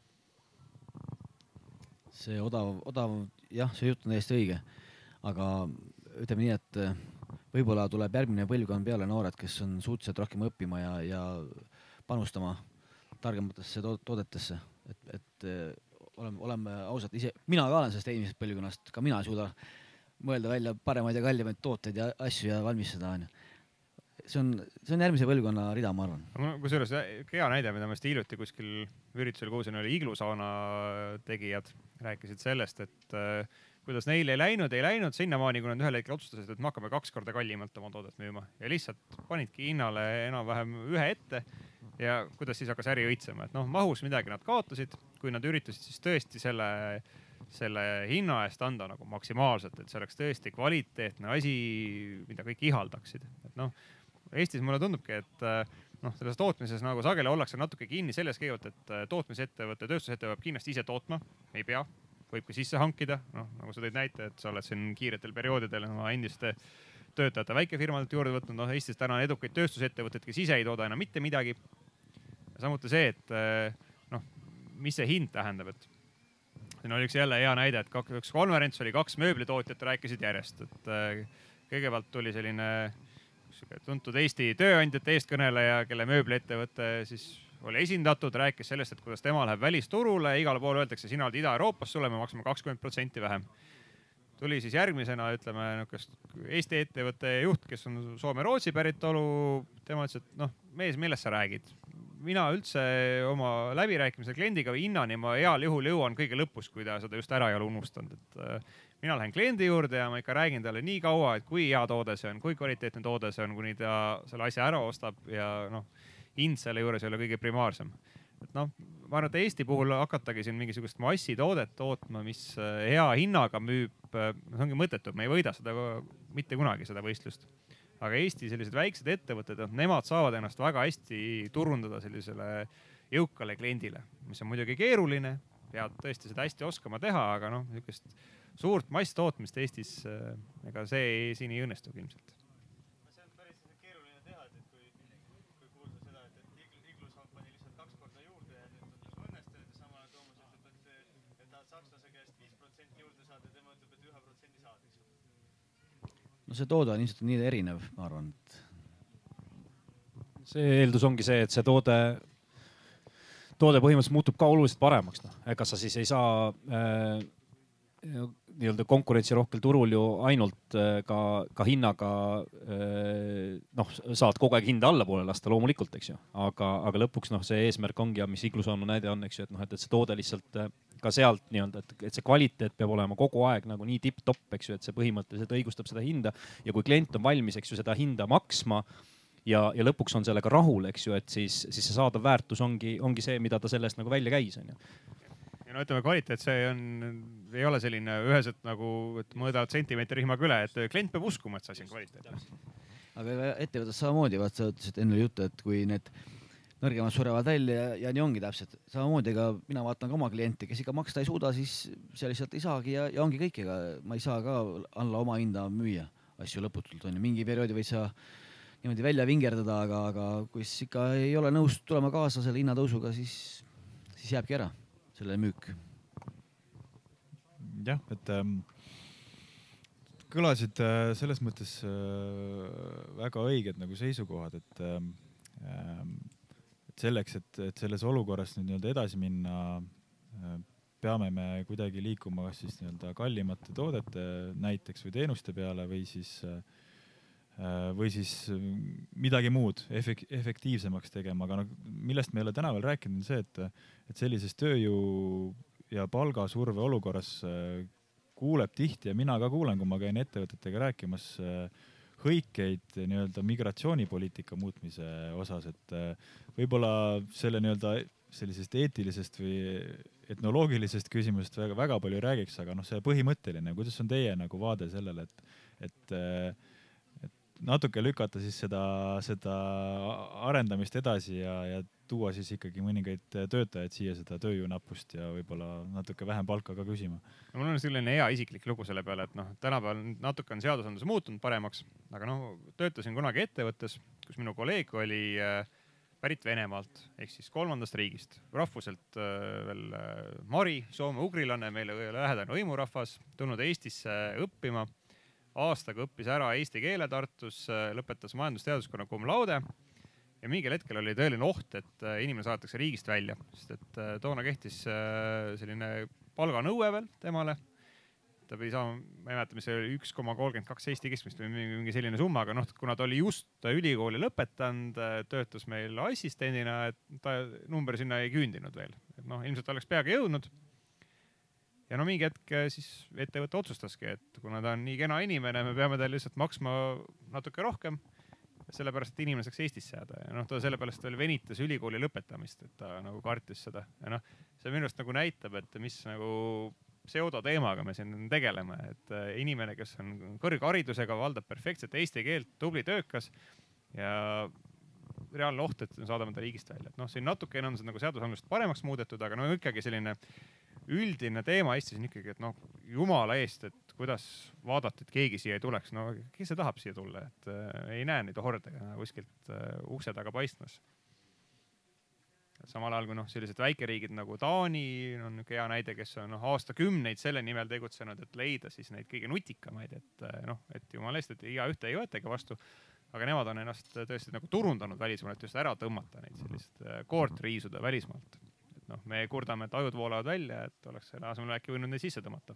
See odav, jah, see jutt on täiesti õige. Aga ütleme nii, et võib-olla tuleb järgmine põlvkond peale noored, kes on suutsid rohkem õppima ja panustama targematesse toodetesse, et oleme ausalt, ise, mina ka olen sellest eelmisest põlvkonnast, ka mina ei suuda mõelda välja paremaid ja kallimaid tooteid ja asju ja valmistada, on ju. See on järgmise põlvkonna rida, ma arvan. Kusjuures hea näide, mida ma hiljuti kuskil üritusel kuulsin, oli iglusauna tegijad. Rääkisid sellest, et kuidas neil ei läinud sinnamaani, kui nad ühel hetkel otsustasid, et me hakkame 2 korda kallimalt oma toodet müüma. Ja lihtsalt panidki hinnale enam-vähem ühe ette ja kuidas siis hakkas äri õitsema. Et mahus midagi nad kaotasid, kui nad üritasid siis tõesti selle hinna eest anda nagu maksimaalselt, et see oleks tõesti kvaliteetne asi, mida kõik ihaldaksid. Et Eestis mulle tundubki, et selles tootmises nagu sageli ollakse natuke kinni selles keevat, et tootmisettevõte, tööstusettevõte peab kindlasti ise tootma, ei pea, võib ka sisse hankida. Nagu sa tõid näite, et sa oled siin kiiretel perioodidel oma endiste töötajate väikefirmadelt juurde võtnud. Eestis täna on edukaid tööstusettevõtted, kes ise ei tooda enam mitte midagi. Ja samuti see, et mis see hind tähendab, et siin oli üks jälle hea näide, et üks konverents oli 2 mööblitootjat rääkisid järjest, et kõigepealt tuli selline tuntud Eesti tööandjate eestkõneleja, kelle mööbliettevõte siis oli esindatud, rääkis sellest, et kuidas tema läheb välisturule, igale poole öeldakse, sina oled Ida-Euroopas, sulle me maksame 20% vähem. Tuli siis järgmisena, ütleme, Eesti ettevõtte juht, kes on Soome-Rootsi päritolu, tema ütles, et mees, millest sa räägid? Mina üldse oma läbirääkimise kliendiga või hinnani ma heal juhul jõuan kõige lõpus, kui ta seda just ära ei ole unustanud. Et mina lähen kliendi juurde ja ma ikka räägin talle nii kaua, et kui hea toode see on, kui kvaliteetne toode see on, kuni ta selle asja ära ostab ja hind selle juures ei ole kõige primaarsem. Et ma arvan, et Eesti puhul hakatagi siin mingisugust massitoodet tootma, mis hea hinnaga müüb, see ongi mõttetu, me ei võida seda mitte kunagi seda võistlust. Aga Eesti sellised väiksed ettevõtted, nemad saavad ennast väga hästi turundada sellisele jõukale kliendile, mis on muidugi keeruline, pead tõesti seda hästi oskama teha, aga niisugust suurt masstootmist Eestis, ega see siin ei õnnestugi ilmselt. See on päris keeruline teha, et kui kuulda seda, et iglushank pani lihtsalt 2 korda juurde ja nüüd tundus õnnestunud ja samal ajal Toomas ütleb, et tahad sakslase käest 5% juurde saada ja tema ütleb, et 1% saad. No see toode on ilmselt nii erinev, ma arvan. See eeldus ongi see, et see toode põhimõtteliselt muutub ka oluliselt paremaks. Ega sa siis ei saa nii-öelda konkurentsirohkel turul ju ainult ka hinnaga saad kogu aeg hinda allapoole lasta loomulikult, eks ju. Aga lõpuks see eesmärk ongi, mis iglusauna näide on, eks ju, et see toode lihtsalt ka sealt nii-öelda, et see kvaliteet peab olema kogu aeg nagu nii tipp-topp, eks ju, et see põhimõtteliselt õigustab seda hinda. Ja kui klient on valmis, eks ju, seda hinda maksma ja lõpuks on sellega rahul, eks ju, et siis see saadav väärtus ongi see, mida ta sellest nagu välja käis, on ju. Ja ütleme, kvaliteet, see ei ole selline üheselt nagu, et mõõdavad sentimeetri rihmaga üle, et klient peab uskuma, et see asi on kvaliteet. Aga ettevõttes samamoodi, vaat sa ütlesid enne juttu, et kui need nõrgemad surevad välja ja nii ongi täpselt. Samamoodi, ega mina vaatan ka oma kliente, kes ikka maksta ei suuda, siis see lihtsalt ei saagi ja ongi kõik, ega ma ei saa ka alla oma hinda müüa asju lõputult, on ju. Mingi perioodi võid sa niimoodi välja vingerdada, aga kui ikka ei ole nõus tulema kaasa selle hinnatõusuga, siis jääbki ära selle müük. Jah, et kõlasid selles mõttes väga õiged nagu seisukohad, et selleks, et selles olukorras nii-öelda edasi minna, peame me kuidagi liikuma kas siis nii-öelda kallimate toodete näiteks või teenuste peale või siis midagi muud efektiivsemaks tegema. Aga millest me ei ole täna veel rääkinud, on see, et sellises tööjõu ja palgasurve olukorras kuuleb tihti ja mina ka kuulen, kui ma käin ettevõtetega rääkimas hõikeid nii-öelda migratsioonipoliitika muutmise osas, et võib-olla selle nii-öelda sellisest eetilisest või etnoloogilisest küsimusest väga palju räägiks, aga see põhimõtteline, kuidas on teie nagu vaade sellele, et natuke lükata siis seda arendamist edasi ja tuua siis ikkagi mõningaid töötajaid siia seda tööjõunappust ja võib-olla natuke vähem palka ka küsima. Mul on selline hea isiklik lugu selle peale, et tänapäeval natuke on seadusandlus muutunud paremaks, aga töötasin kunagi ettevõttes, kus minu kolleeg oli pärit Venemaalt ehk siis 3. riigist. Rahvuselt veel mari, soome-ugrilane, meile lähedane hõimurahvas, tulnud Eestisse õppima. Aastaga õppis ära eesti keele Tartus, lõpetas majandusteaduskonna cum laude ja mingil hetkel oli tõeline oht, et inimene saadetakse riigist välja, sest et toona kehtis selline palganõue veel temale. Ta pidi saama, ma ei mäleta, mis see oli 1,32 Eesti keskmist või mingi selline summa, aga kuna ta oli just ülikooli lõpetanud, töötas meil assistendina, et ta number sinna ei küündinud veel. Et ilmselt oleks peagi jõudnud. Ja mingi hetk siis ettevõte otsustaski, et kuna ta on nii kena inimene, me peame talle lihtsalt maksma natuke rohkem, sellepärast, et inimene saaks Eestisse jääda. Ja ta sellepärast veel venitas ülikooli lõpetamist, et ta kartis seda. Ja see minu arust näitab, et mis pseudoteemaga me siin tegeleme, et inimene, kes on kõrgharidusega, valdab perfektselt eesti keelt, tubli töökas ja reaalne oht, et saadame ta riigist välja. Siin natuke on see seadusandlust paremaks muudetud, aga ikkagi selline üldine teema Eestis on ikkagi, et jumala eest, et kuidas vaadata, et keegi siia ei tuleks. Kes see tahab siia tulla, et ei näe neid hordega kuskilt ukse taga paistmas. Samal ajal kui sellised väikeriigid nagu Taani on hea näide, kes on aastakümneid selle nimel tegutsenud, et leida siis neid kõige nutikamaid, et jumala eest, et iga ühte ei võetagi vastu, aga nemad on ennast tõesti turundanud välismaalt, just ära tõmmata neid sellist koort riisuda välismaalt. Et me kurdame, et ajud voolavad välja, et oleks selle asemel äkki võinud neid sisse tõmmata.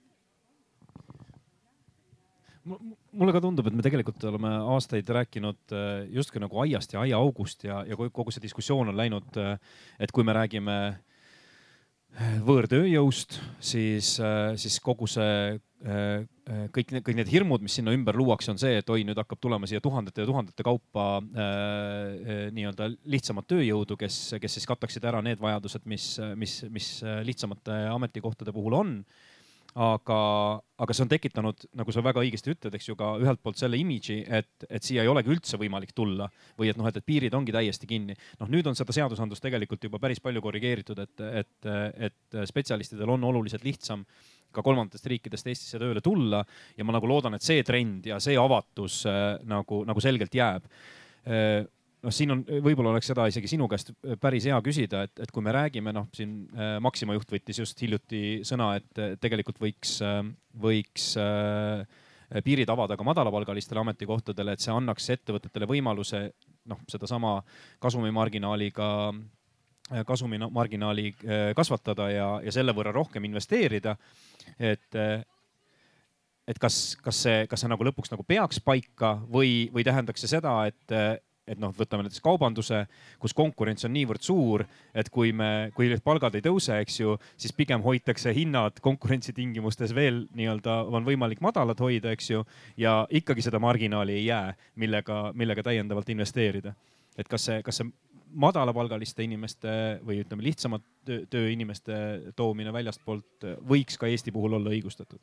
Mulle ka tundub, et me tegelikult oleme aastaid rääkinud justkui aiast ja aiaaugust ja kogu see diskussioon on läinud, et kui me räägime võõrtööjõust, siis kogu see, kõik need hirmud, mis sinna ümber luuakse, on see, et nüüd hakkab tulema siia tuhandete ja tuhandete kaupa nii-öelda lihtsamat tööjõudu, kes siis kataksid ära need vajadused, mis lihtsamate ametikohtade puhul on. Aga see on tekitanud, nagu sa väga õigesti ütled, eks ju, ka ühelt poolt selle imidži, et siia ei olegi üldse võimalik tulla või et piirid ongi täiesti kinni. Nüüd on seda seadusandlust tegelikult juba päris palju korrigeeritud, et spetsialistidel on oluliselt lihtsam ka kolmandatest riikidest Eestisse tööle tulla ja ma loodan, et see trend ja see avatus nagu selgelt jääb. Siin on, võib-olla oleks seda isegi sinu käest päris hea küsida, et kui me räägime, siin Maxima juht võttis just hiljuti sõna, et tegelikult võiks piirid avada ka madalapalgalistele ametikohtadele, et see annaks ettevõtetele võimaluse sedasama kasumimarginaali kasvatada ja selle võrra rohkem investeerida. Et kas see lõpuks peaks paika või tähendaks see seda, et võtame näiteks kaubanduse, kus konkurents on niivõrd suur, et kui palgad ei tõuse, eks ju, siis pigem hoitakse hinnad konkurentsitingimustes veel on võimalik madalad hoida, eks ju, ja ikkagi seda marginaali ei jää, millega täiendavalt investeerida. Et kas see madalapalgaliste inimeste või ütleme lihtsamad tööinimeste toomine väljastpoolt võiks ka Eesti puhul olla õigustatud?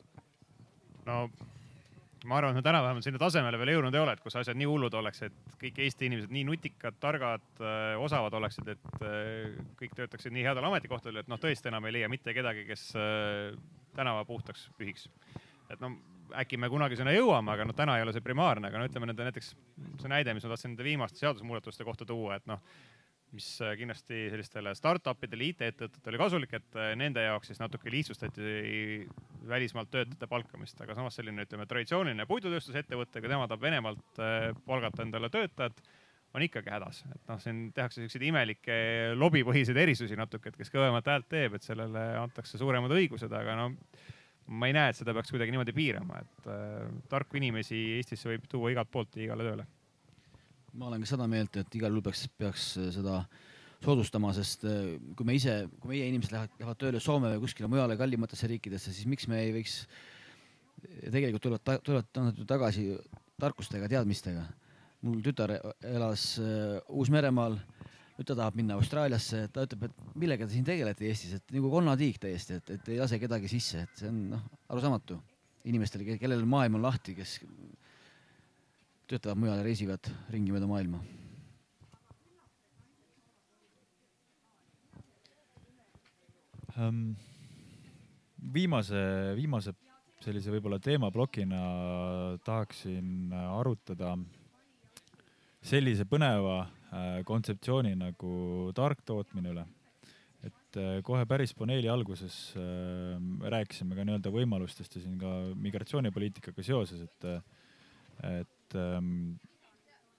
Ma arvan, et me täna vähemalt sinna tasemele veel jõudnud ei ole, et kus asjad nii hullud oleks, et kõik Eesti inimesed nii nutikad, targad, osavad oleksid, et kõik töötaksid nii headel ametikohtadel, et tõesti enam ei leia mitte kedagi, kes tänava puhtaks pühiks. Et äkki me kunagi sinna jõuame, aga täna ei ole see primaarne, aga ütleme näiteks see näide, mis ma tahtsin nende viimaste seadusmuudatuste kohta tuua, et mis kindlasti sellistele start-upidele, IT-ettevõtetele oli kasulik, et nende jaoks siis natuke lihtsustati välismaalt töötajate palkamist, aga samas selline traditsiooniline puidutööstusettevõttega, tema tahab Venemaalt palgata endale töötajad, on ikkagi hädas. Et siin tehakse selliseid imelikke lobipõhiseid erisusi natuke, et kes kõvemat häält teeb, et sellele antakse suuremad õigused, aga ma ei näe, et seda peaks kuidagi niimoodi piirama, et tarku inimesi Eestisse võib tuua igalt poolt igale tööle. Ma olen ka seda meelt, et igal juhul peaks seda soodustama, sest kui meie inimesed lähevad tööle Soome või kuskile mujale kallimatesse riikidesse, siis miks me ei võiks tegelikult tulevad tagasi tarkustega, teadmistega. Mul tütar elas Uus-Meremaal, nüüd ta tahab minna Austraaliasse, ta ütleb, et millega te siin tegelete Eestis, et nagu konnatiik täiesti, et ei lase kedagi sisse, et see on arusaamatu inimestele, kellel maailm on lahti, kes töötavad mujal ja reisivad ringi mööda maailma. Viimase sellise võib-olla teemablokina tahaksin arutada sellise põneva kontseptsiooni nagu tark tootmine üle. Et kohe päris paneeli alguses rääkisime ka nii-öelda võimalustest ja siin ka migratsioonipoliitikaga seoses, et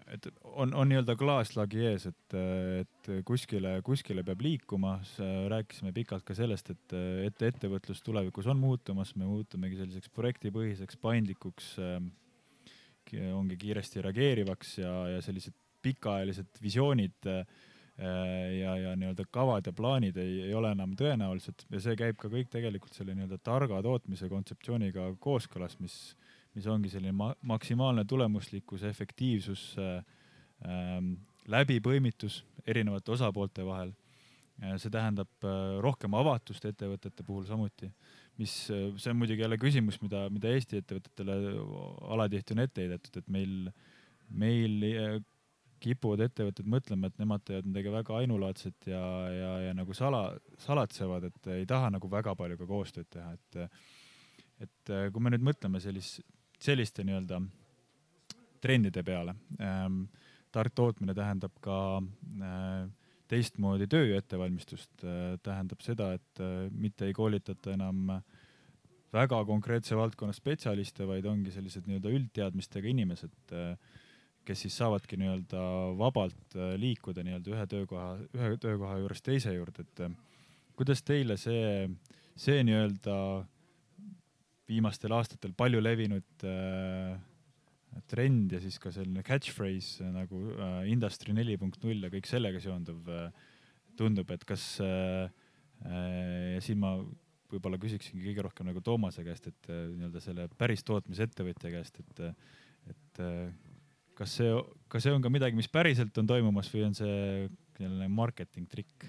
et on nii-öelda klaaslagi ees, et kuskile peab liikuma. Rääkisime pikalt ka sellest, et ettevõtlus tulevikus on muutumas, me muutumegi selliseks projektipõhiseks, paindlikuks, ongi kiiresti reageerivaks ja sellised pikaajalised visioonid ja nii-öelda kavad ja plaanid ei ole enam tõenäoliselt ja see käib ka kõik tegelikult selle nii-öelda targa tootmise kontseptsiooniga kooskõlas, mis ongi selline maksimaalne tulemuslikkus, efektiivsus, läbipõimitus erinevate osapoolte vahel. See tähendab rohkem avatust ettevõtete puhul samuti, see on muidugi jälle küsimus, mida Eesti ettevõtetele alatihti on ette heidetud, et meil kipuvad ettevõtted mõtlema, et nemad teevad midagi väga ainulaadset ja nagu salatsevad, et ei taha nagu väga palju ka koostööd teha. Et kui me nüüd mõtleme selliste nii-öelda trendide peale, tark tootmine tähendab ka teistmoodi töö ettevalmistust, tähendab seda, et mitte ei koolitata enam väga konkreetse valdkonna spetsialiste, vaid ongi sellised nii-öelda üldteadmistega inimesed, kes siis saavadki nii-öelda vabalt liikuda nii-öelda ühe töökoha juures teise juurde. Et kuidas teile see nii-öelda viimastel aastatel palju levinud trend ja siis ka selline catchphrase nagu Industry 4.0 ja kõik sellega seonduv tundub, et kas ja siin ma võib-olla küsiksingi kõige rohkem nagu Toomase käest, et nii-öelda selle päris tootmisettevõtja käest, et kas see on ka midagi, mis päriselt on toimumas või on see marketing trikk?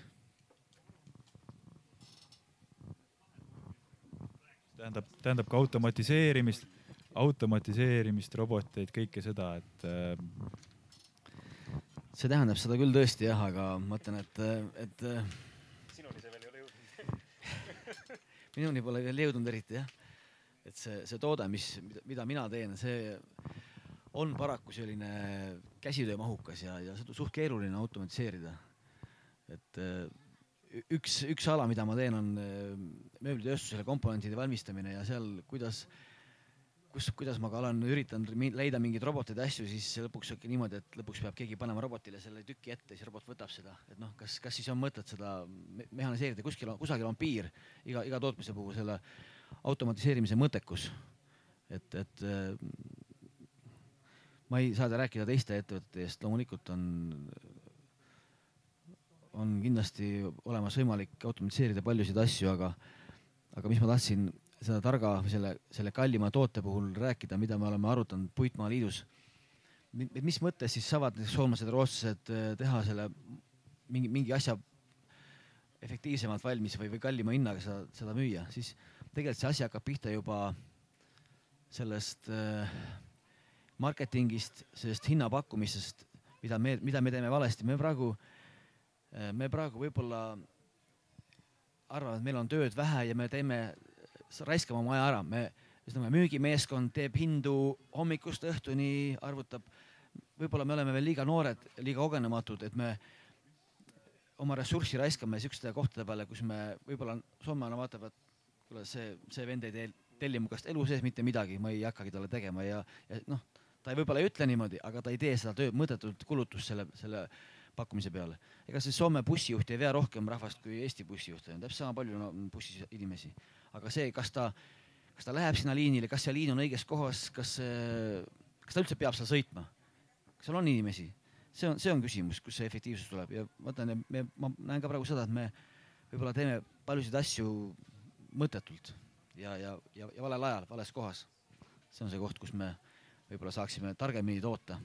Tähendab ka automatiseerimist, roboteid, kõike seda, et see tähendab seda küll tõesti jah, aga ma mõtlen, et sinuni see veel ei ole jõudnud. minuni pole veel jõudnud eriti jah. Et see toode, mida mina teen, see on paraku selline käsitöömahukas ja suht keeruline automatiseerida. Et üks ala, mida ma teen, on mööblitööstusele komponentide valmistamine ja seal, kuidas ma ka olen üritanud leida mingeid roboteid asju, siis lõpuks on niimoodi, et lõpuks peab keegi panema robotile selle tüki ette ja siis robot võtab seda. Et noh, kas siis on mõtet seda mehaniseerida, kusagil on piir iga tootmise puhul selle automatiseerimise mõttekus. Et ma ei saa rääkida teiste ettevõtete eest, loomulikult on kindlasti olemas võimalik automatiseerida paljusid asju, aga mis ma tahtsin seda targa või selle kallima toote puhul rääkida, mida me oleme arutanud Puitmaa liidus. Mis mõttes siis saavad soomlased ja rootslased teha selle mingi asja efektiivsemalt valmis või kallima hinnaga seda müüa, siis tegelikult see asi hakkab pihta juba sellest marketingist, sellest hinnapakkumisest, mida me teeme valesti. Me praegu võib-olla arvame, et meil on tööd vähe ja me raiskame oma aja ära. Müügimeeskond teeb hindu hommikust õhtuni, arvutab. Võib-olla me oleme veel liiga noored, liiga kogenematud, et me oma ressurssi raiskame sükste kohtade peale, kus me võib-olla soomlane vaatab, et see vend ei telli mugast elu sees mitte midagi, ma ei hakkagi talle tegema ja noh, ta võib-olla ei ütle niimoodi, aga ta ei tee seda töö mõttetult kulutust selle pakkumise peale. Ega see Soome bussijuht ei vea rohkem rahvast kui Eesti bussijuht. Täpselt sama palju bussis inimesi. Aga see, kas ta läheb sinna liinile, kas see liin on õiges kohas, kas ta üldse peab seal sõitma? Kas seal on inimesi? See on küsimus, kus see efektiivsus tuleb. Ja ma näen ka praegu seda, et me võib-olla teeme paljusid asju mõttetult ja valel ajal, vales kohas. See on see koht, kus me võib-olla saaksime targemini toota.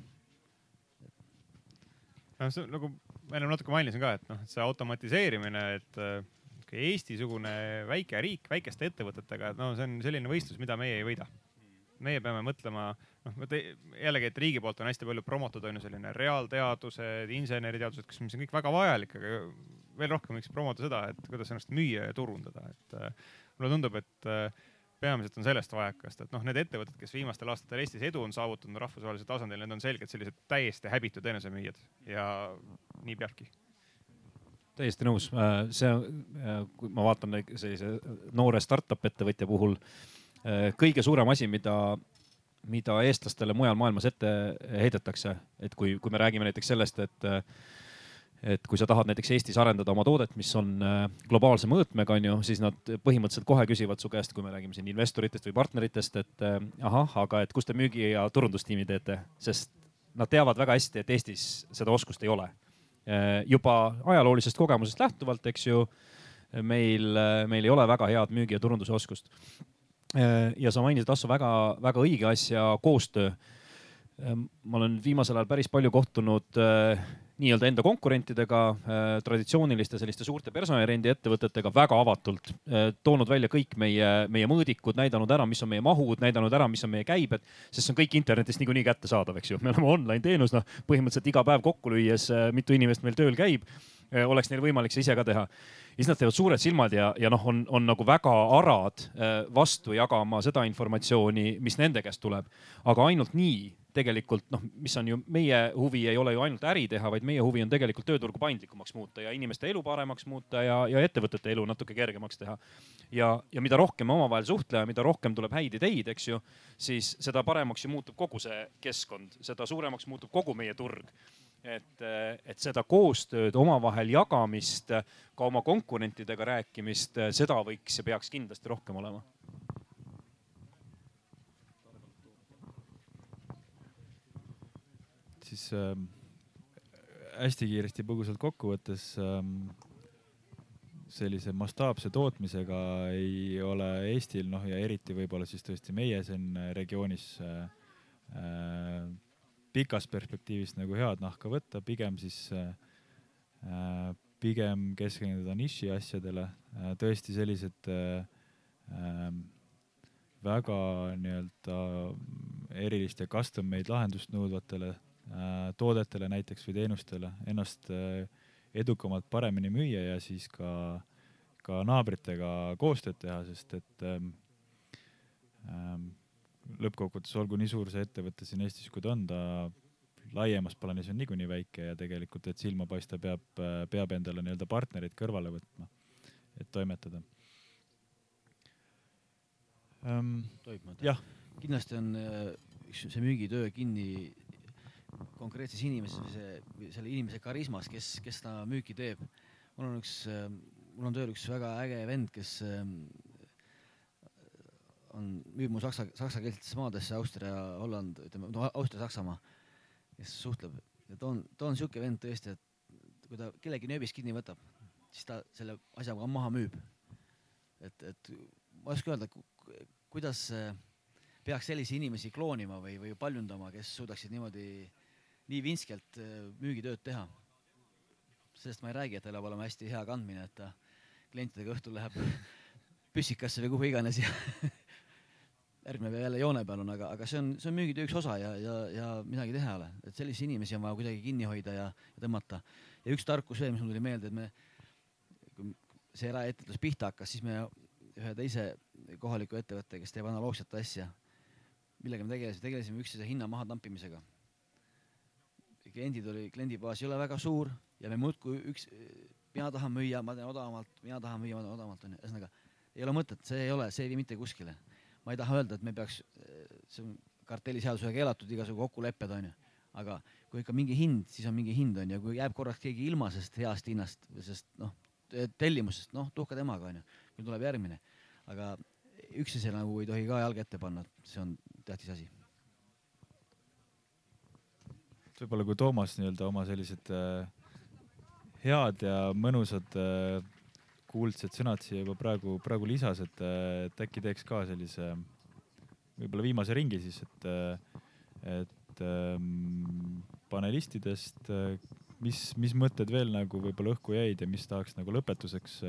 See, nagu ma enam natuke mainisin ka, et see automatiseerimine, et Eesti-sugune väike riik väikeste ettevõtetega, et see on selline võistlus, mida meie ei võida. Meie peame mõtlema, jällegi, et riigi poolt on hästi palju promotud, on selline reaalteadused, inseneriteadused, mis on kõik väga vajalik, aga veel rohkem võiks promota seda, et kuidas ennast müüa ja turundada. Et mulle tundub, et peamiselt on sellest vajakast, et need ettevõtted, kes viimastel aastatel Eestis edu on saavutanud rahvusvahelisel tasandil, need on selgelt sellised täiesti häbitud enesemüüjad ja nii peabki. Täiesti nõus. Kui ma vaatan sellise noore startup ettevõtja puhul, kõige suurem asi, mida mida eestlastele mujal maailmas ette heidetakse. Et kui me räägime näiteks sellest, et kui sa tahad näiteks Eestis arendada oma toodet, mis on globaalse mõõtmega, siis nad põhimõtteliselt kohe küsivad su käest, kui me räägime siin investoritest või partneritest, et aga et kus te müügi- ja turundustiimi teete, sest nad teavad väga hästi, et Eestis seda oskust ei ole. Juba ajaloolisest kogemusest lähtuvalt, eks ju, meil ei ole väga head müügi- ja turunduse oskust. Ja sa mainisid, Asso, väga õige asja, koostöö. Ma olen viimasel ajal päris palju kohtunud nii-öelda enda konkurentidega, traditsiooniliste selliste suurte personalirendi ettevõtetega väga avatult, toonud välja kõik meie mõõdikud, näidanud ära, mis on meie mahud, näidanud ära, mis on meie käibed, sest see on kõik internetist niikuinii kättesaadav, eks ju. Me oleme online teenus, põhimõtteliselt iga päev kokku lüües, mitu inimest meil tööl käib, oleks neil võimalik see ise ka teha. Ja siis nad teevad suured silmad ja on nagu väga arad vastu jagama seda informatsiooni, mis nende käest tuleb. Aga ainult nii tegelikult, mis on ju meie huvi, ei ole ju ainult äri teha, vaid meie huvi on tegelikult tööturgu paindlikumaks muuta ja inimeste elu paremaks muuta ja ettevõtete elu natuke kergemaks teha. Ja mida rohkem me omavahel suhtleme, mida rohkem tuleb häid ideid, eks ju, siis seda paremaks ju muutub kogu see keskkond, seda suuremaks muutub kogu meie turg. Et seda koostööd, omavahel jagamist, ka oma konkurentidega rääkimist, seda võiks ja peaks kindlasti rohkem olema. Siis hästi kiiresti põgusalt kokkuvõttes sellise mastaapse tootmisega ei ole Eestil, ja eriti võib-olla siis tõesti meie siin regioonis pikas perspektiivis nagu head nahka võtta, pigem keskenduda niši asjadele, tõesti sellised väga nii-öelda eriliste custom-made lahendust nõudvatele toodetele näiteks või teenustele ennast edukamalt paremini müüa ja siis ka naabritega koostööd teha, sest et lõppkokkuvõttes olgu nii suur see ettevõte siin Eestis, kui ta on, ta laiemas plaanis on niikuinii väike ja tegelikult, et silma paista peab endale nii-öelda partnerid kõrvale võtma, et toimetada. Jah. Kindlasti on see müügitöö kinni konkreetses inimeses, selle inimese karismas, kes seda müüki teeb. Mul on tööl üks väga äge vend, kes müüb mu saksakeelsetesse maadesse, Austria, Holland, Austria, Saksamaa, kes suhtleb. Ja ta on siuke vend tõesti, et kui ta kellegi nööbis kinni võtab, siis ta selle asja maha müüb. Et ma ei oska öelda, kuidas peaks sellisi inimesi kloonima või paljundama, kes suudaksid nii vinskelt müügitööd teha. Sellest ma ei räägi, et ta peab olema hästi hea kandmine, et ta klientidega õhtul läheb püssikasse või kuhu iganes ja järgmine peal jälle joone peal on, aga see on müügitöö üks osa ja midagi teha ole. Et sellisi inimesi on vaja kuidagi kinni hoida ja tõmmata. Ja üks tarkus veel, mis mul tuli meelde, et kui see eraettevõtlus pihta hakkas, siis me ühe teise kohaliku ettevõtte, kes teeb analoogset asja, millega me tegelesime üksteise hinna maha tampimisega. Kliendibaas ei ole väga suur ja me muudkui mina tahan müüa, ma teen odavamalt, mina tahan müüa, ma teen odavamalt. Ühesõnaga, ei ole mõtet, see ei vii mitte kuskile. Ma ei taha öelda, et me peaks, see on kartelliseadusega keelatud igasugu kokkulepped, aga kui ikka mingi hind, siis on mingi hind, ja kui jääb korraks keegi ilma sest heast hinnast, sest tellimusest, tuhka temaga, kui tuleb järgmine. Aga üksteise nagu ei tohi ka jalga ette panna, see on tähtis asi. Võib-olla kui Toomas nii-öelda oma sellised head ja mõnusad kuuldsed sõnad siia juba praegu lisas, et äkki teeks ka sellise võib-olla viimase ringi siis, et panelistidest, mis mõtted veel nagu võib-olla õhku jäid ja mis tahaks nagu lõpetuseks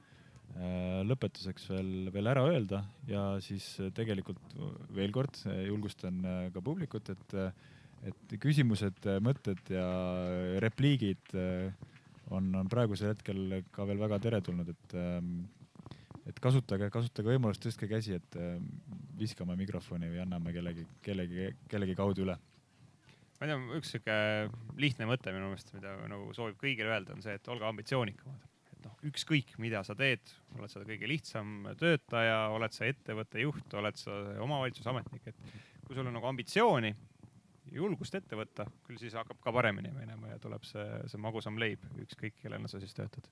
veel ära öelda ja siis tegelikult veel kord julgustan ka publikut, et küsimused, mõtted ja repliigid on praegusel hetkel ka veel väga teretulnud, et kasutage võimalust, tõstke käsi, et viskame mikrofoni või anname kellegi kaudu üle. Ma tean, üks siuke lihtne mõte minu meelest, mida nagu soovib kõigile öelda, on see, et olge ambitsioonikamad. Ükskõik, mida sa teed, oled sa kõige lihtsam töötaja, oled sa ettevõtte juht, oled sa omavalitsusametnik, et kui sul on nagu ambitsiooni, julgust ette võtta, küll siis hakkab ka paremini minema ja tuleb see magusam leib, ükskõik kellena sa siis töötad.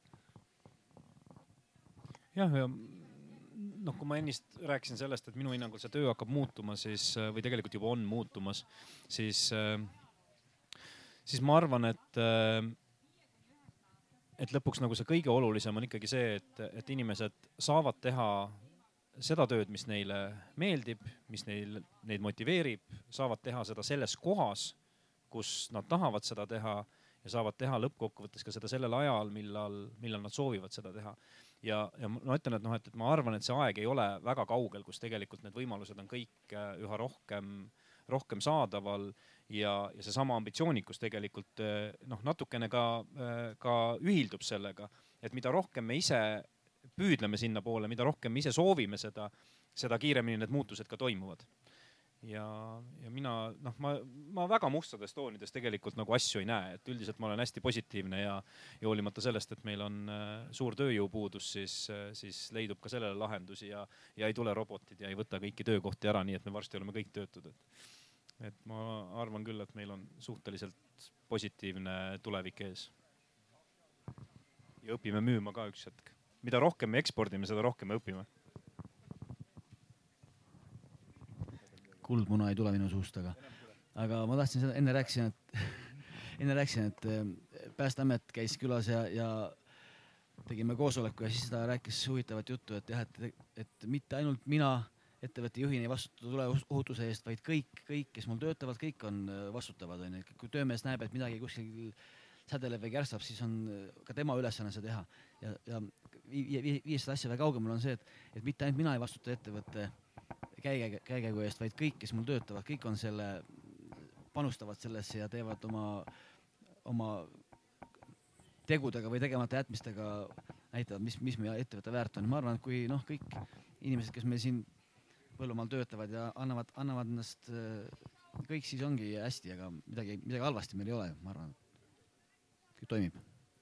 Jah, ja noh, kui ma ennist rääkisin sellest, et minu hinnangul see töö hakkab muutuma, siis, või tegelikult juba on muutumas, siis ma arvan, et lõpuks nagu see kõige olulisem on ikkagi see, et inimesed saavad teha seda tööd, mis neile meeldib, mis neid motiveerib, saavad teha seda selles kohas, kus nad tahavad seda teha ja saavad teha lõppkokkuvõttes ka seda sellel ajal, millal nad soovivad seda teha. Ja ma ütlen, et ma arvan, et see aeg ei ole väga kaugel, kus tegelikult need võimalused on kõik üha rohkem saadaval ja seesama ambitsioonikus tegelikult natukene ka ühildub sellega, et mida rohkem me ise püüdleme sinna poole, mida rohkem me ise soovime seda kiiremini need muutused ka toimuvad. Ja ma väga mustades toonides tegelikult nagu asju ei näe, et üldiselt ma olen hästi positiivne ja hoolimata sellest, et meil on suur tööjõupuudus, siis leidub ka sellele lahendusi ja ei tule robotid ja ei võta kõiki töökohti ära, nii et me varsti oleme kõik töötud. Et ma arvan küll, et meil on suhteliselt positiivne tulevik ees. Ja õpime müüma ka üks hetk. Mida rohkem me ekspordime, seda rohkem me õpime. Kuldmuna ei tule minu suust, aga ma tahtsin seda, enne rääkisin, et Päästeamet käis külas ja tegime koosoleku ja siis ta rääkis huvitavat juttu, et jah, et mitte ainult mina ettevõtte juhini ei vastuta tuleohutuse eest, vaid kõik, kes mul töötavad, kõik on vastutavad. Kui töömees näeb, et midagi kuskil sädeleb või kärstab, siis on ka tema ülesanne seda teha. Ja viis seda asja väga kaugemale on see, et mitte ainult mina ei vastuta ettevõtte käekäigu eest, vaid kõik, kes mul töötavad, kõik on panustavad sellesse ja teevad oma tegudega või tegemata jätmistega näitavad, mis meie ettevõtte väärt on. Ma arvan, et kui kõik inimesed, kes meil siin põllumaal töötavad ja annavad ennast kõik, siis ongi hästi, aga midagi halvasti meil ei ole, ma arvan. Kõik toimib.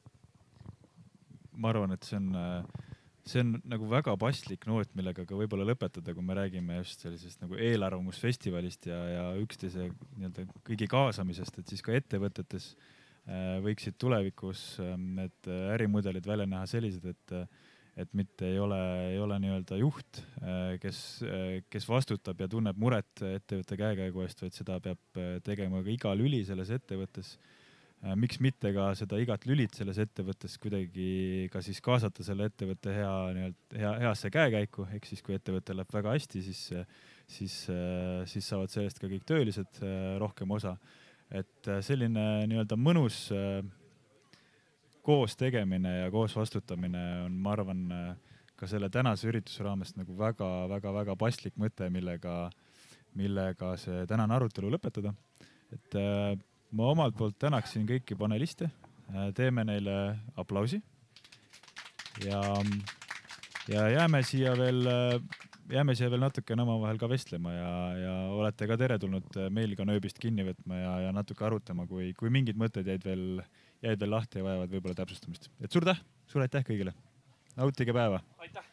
Ma arvan, et see on nagu väga paslik noot, millega ka võib-olla lõpetada, kui me räägime just sellisest nagu eelarvamusfestivalist ja üksteise kõigi kaasamisest, et siis ka ettevõtetes võiksid tulevikus need ärimudelid välja näha sellised, et mitte ei ole nii-öelda juht, kes vastutab ja tunneb muret ettevõtte käekäigu eest, vaid seda peab tegema ka iga lüli selles ettevõttes. Miks mitte ka seda igat lülit selles ettevõttes kuidagi ka siis kaasata selle ettevõtte heasse käekäiku, ehk siis kui ettevõte läheb väga hästi, siis saavad sellest ka kõik töölised rohkem osa. Et selline nii-öelda mõnus koos tegemine ja koos vastutamine on, ma arvan, ka selle tänase ürituse raames nagu väga paslik mõte, millega see tänane arutelu lõpetada. Et ma omalt poolt tänaksin kõiki paneliste, teeme neile aplausi ja jääme siia veel natukene omavahel ka vestlema ja olete ka teretulnud meil ka nööbist kinni võtma ja natuke arutama, kui mingid mõtted jäid veel lahti ja vajavad võib-olla täpsustamist. Et suur aitäh kõigile. Nautige päeva. Aitäh.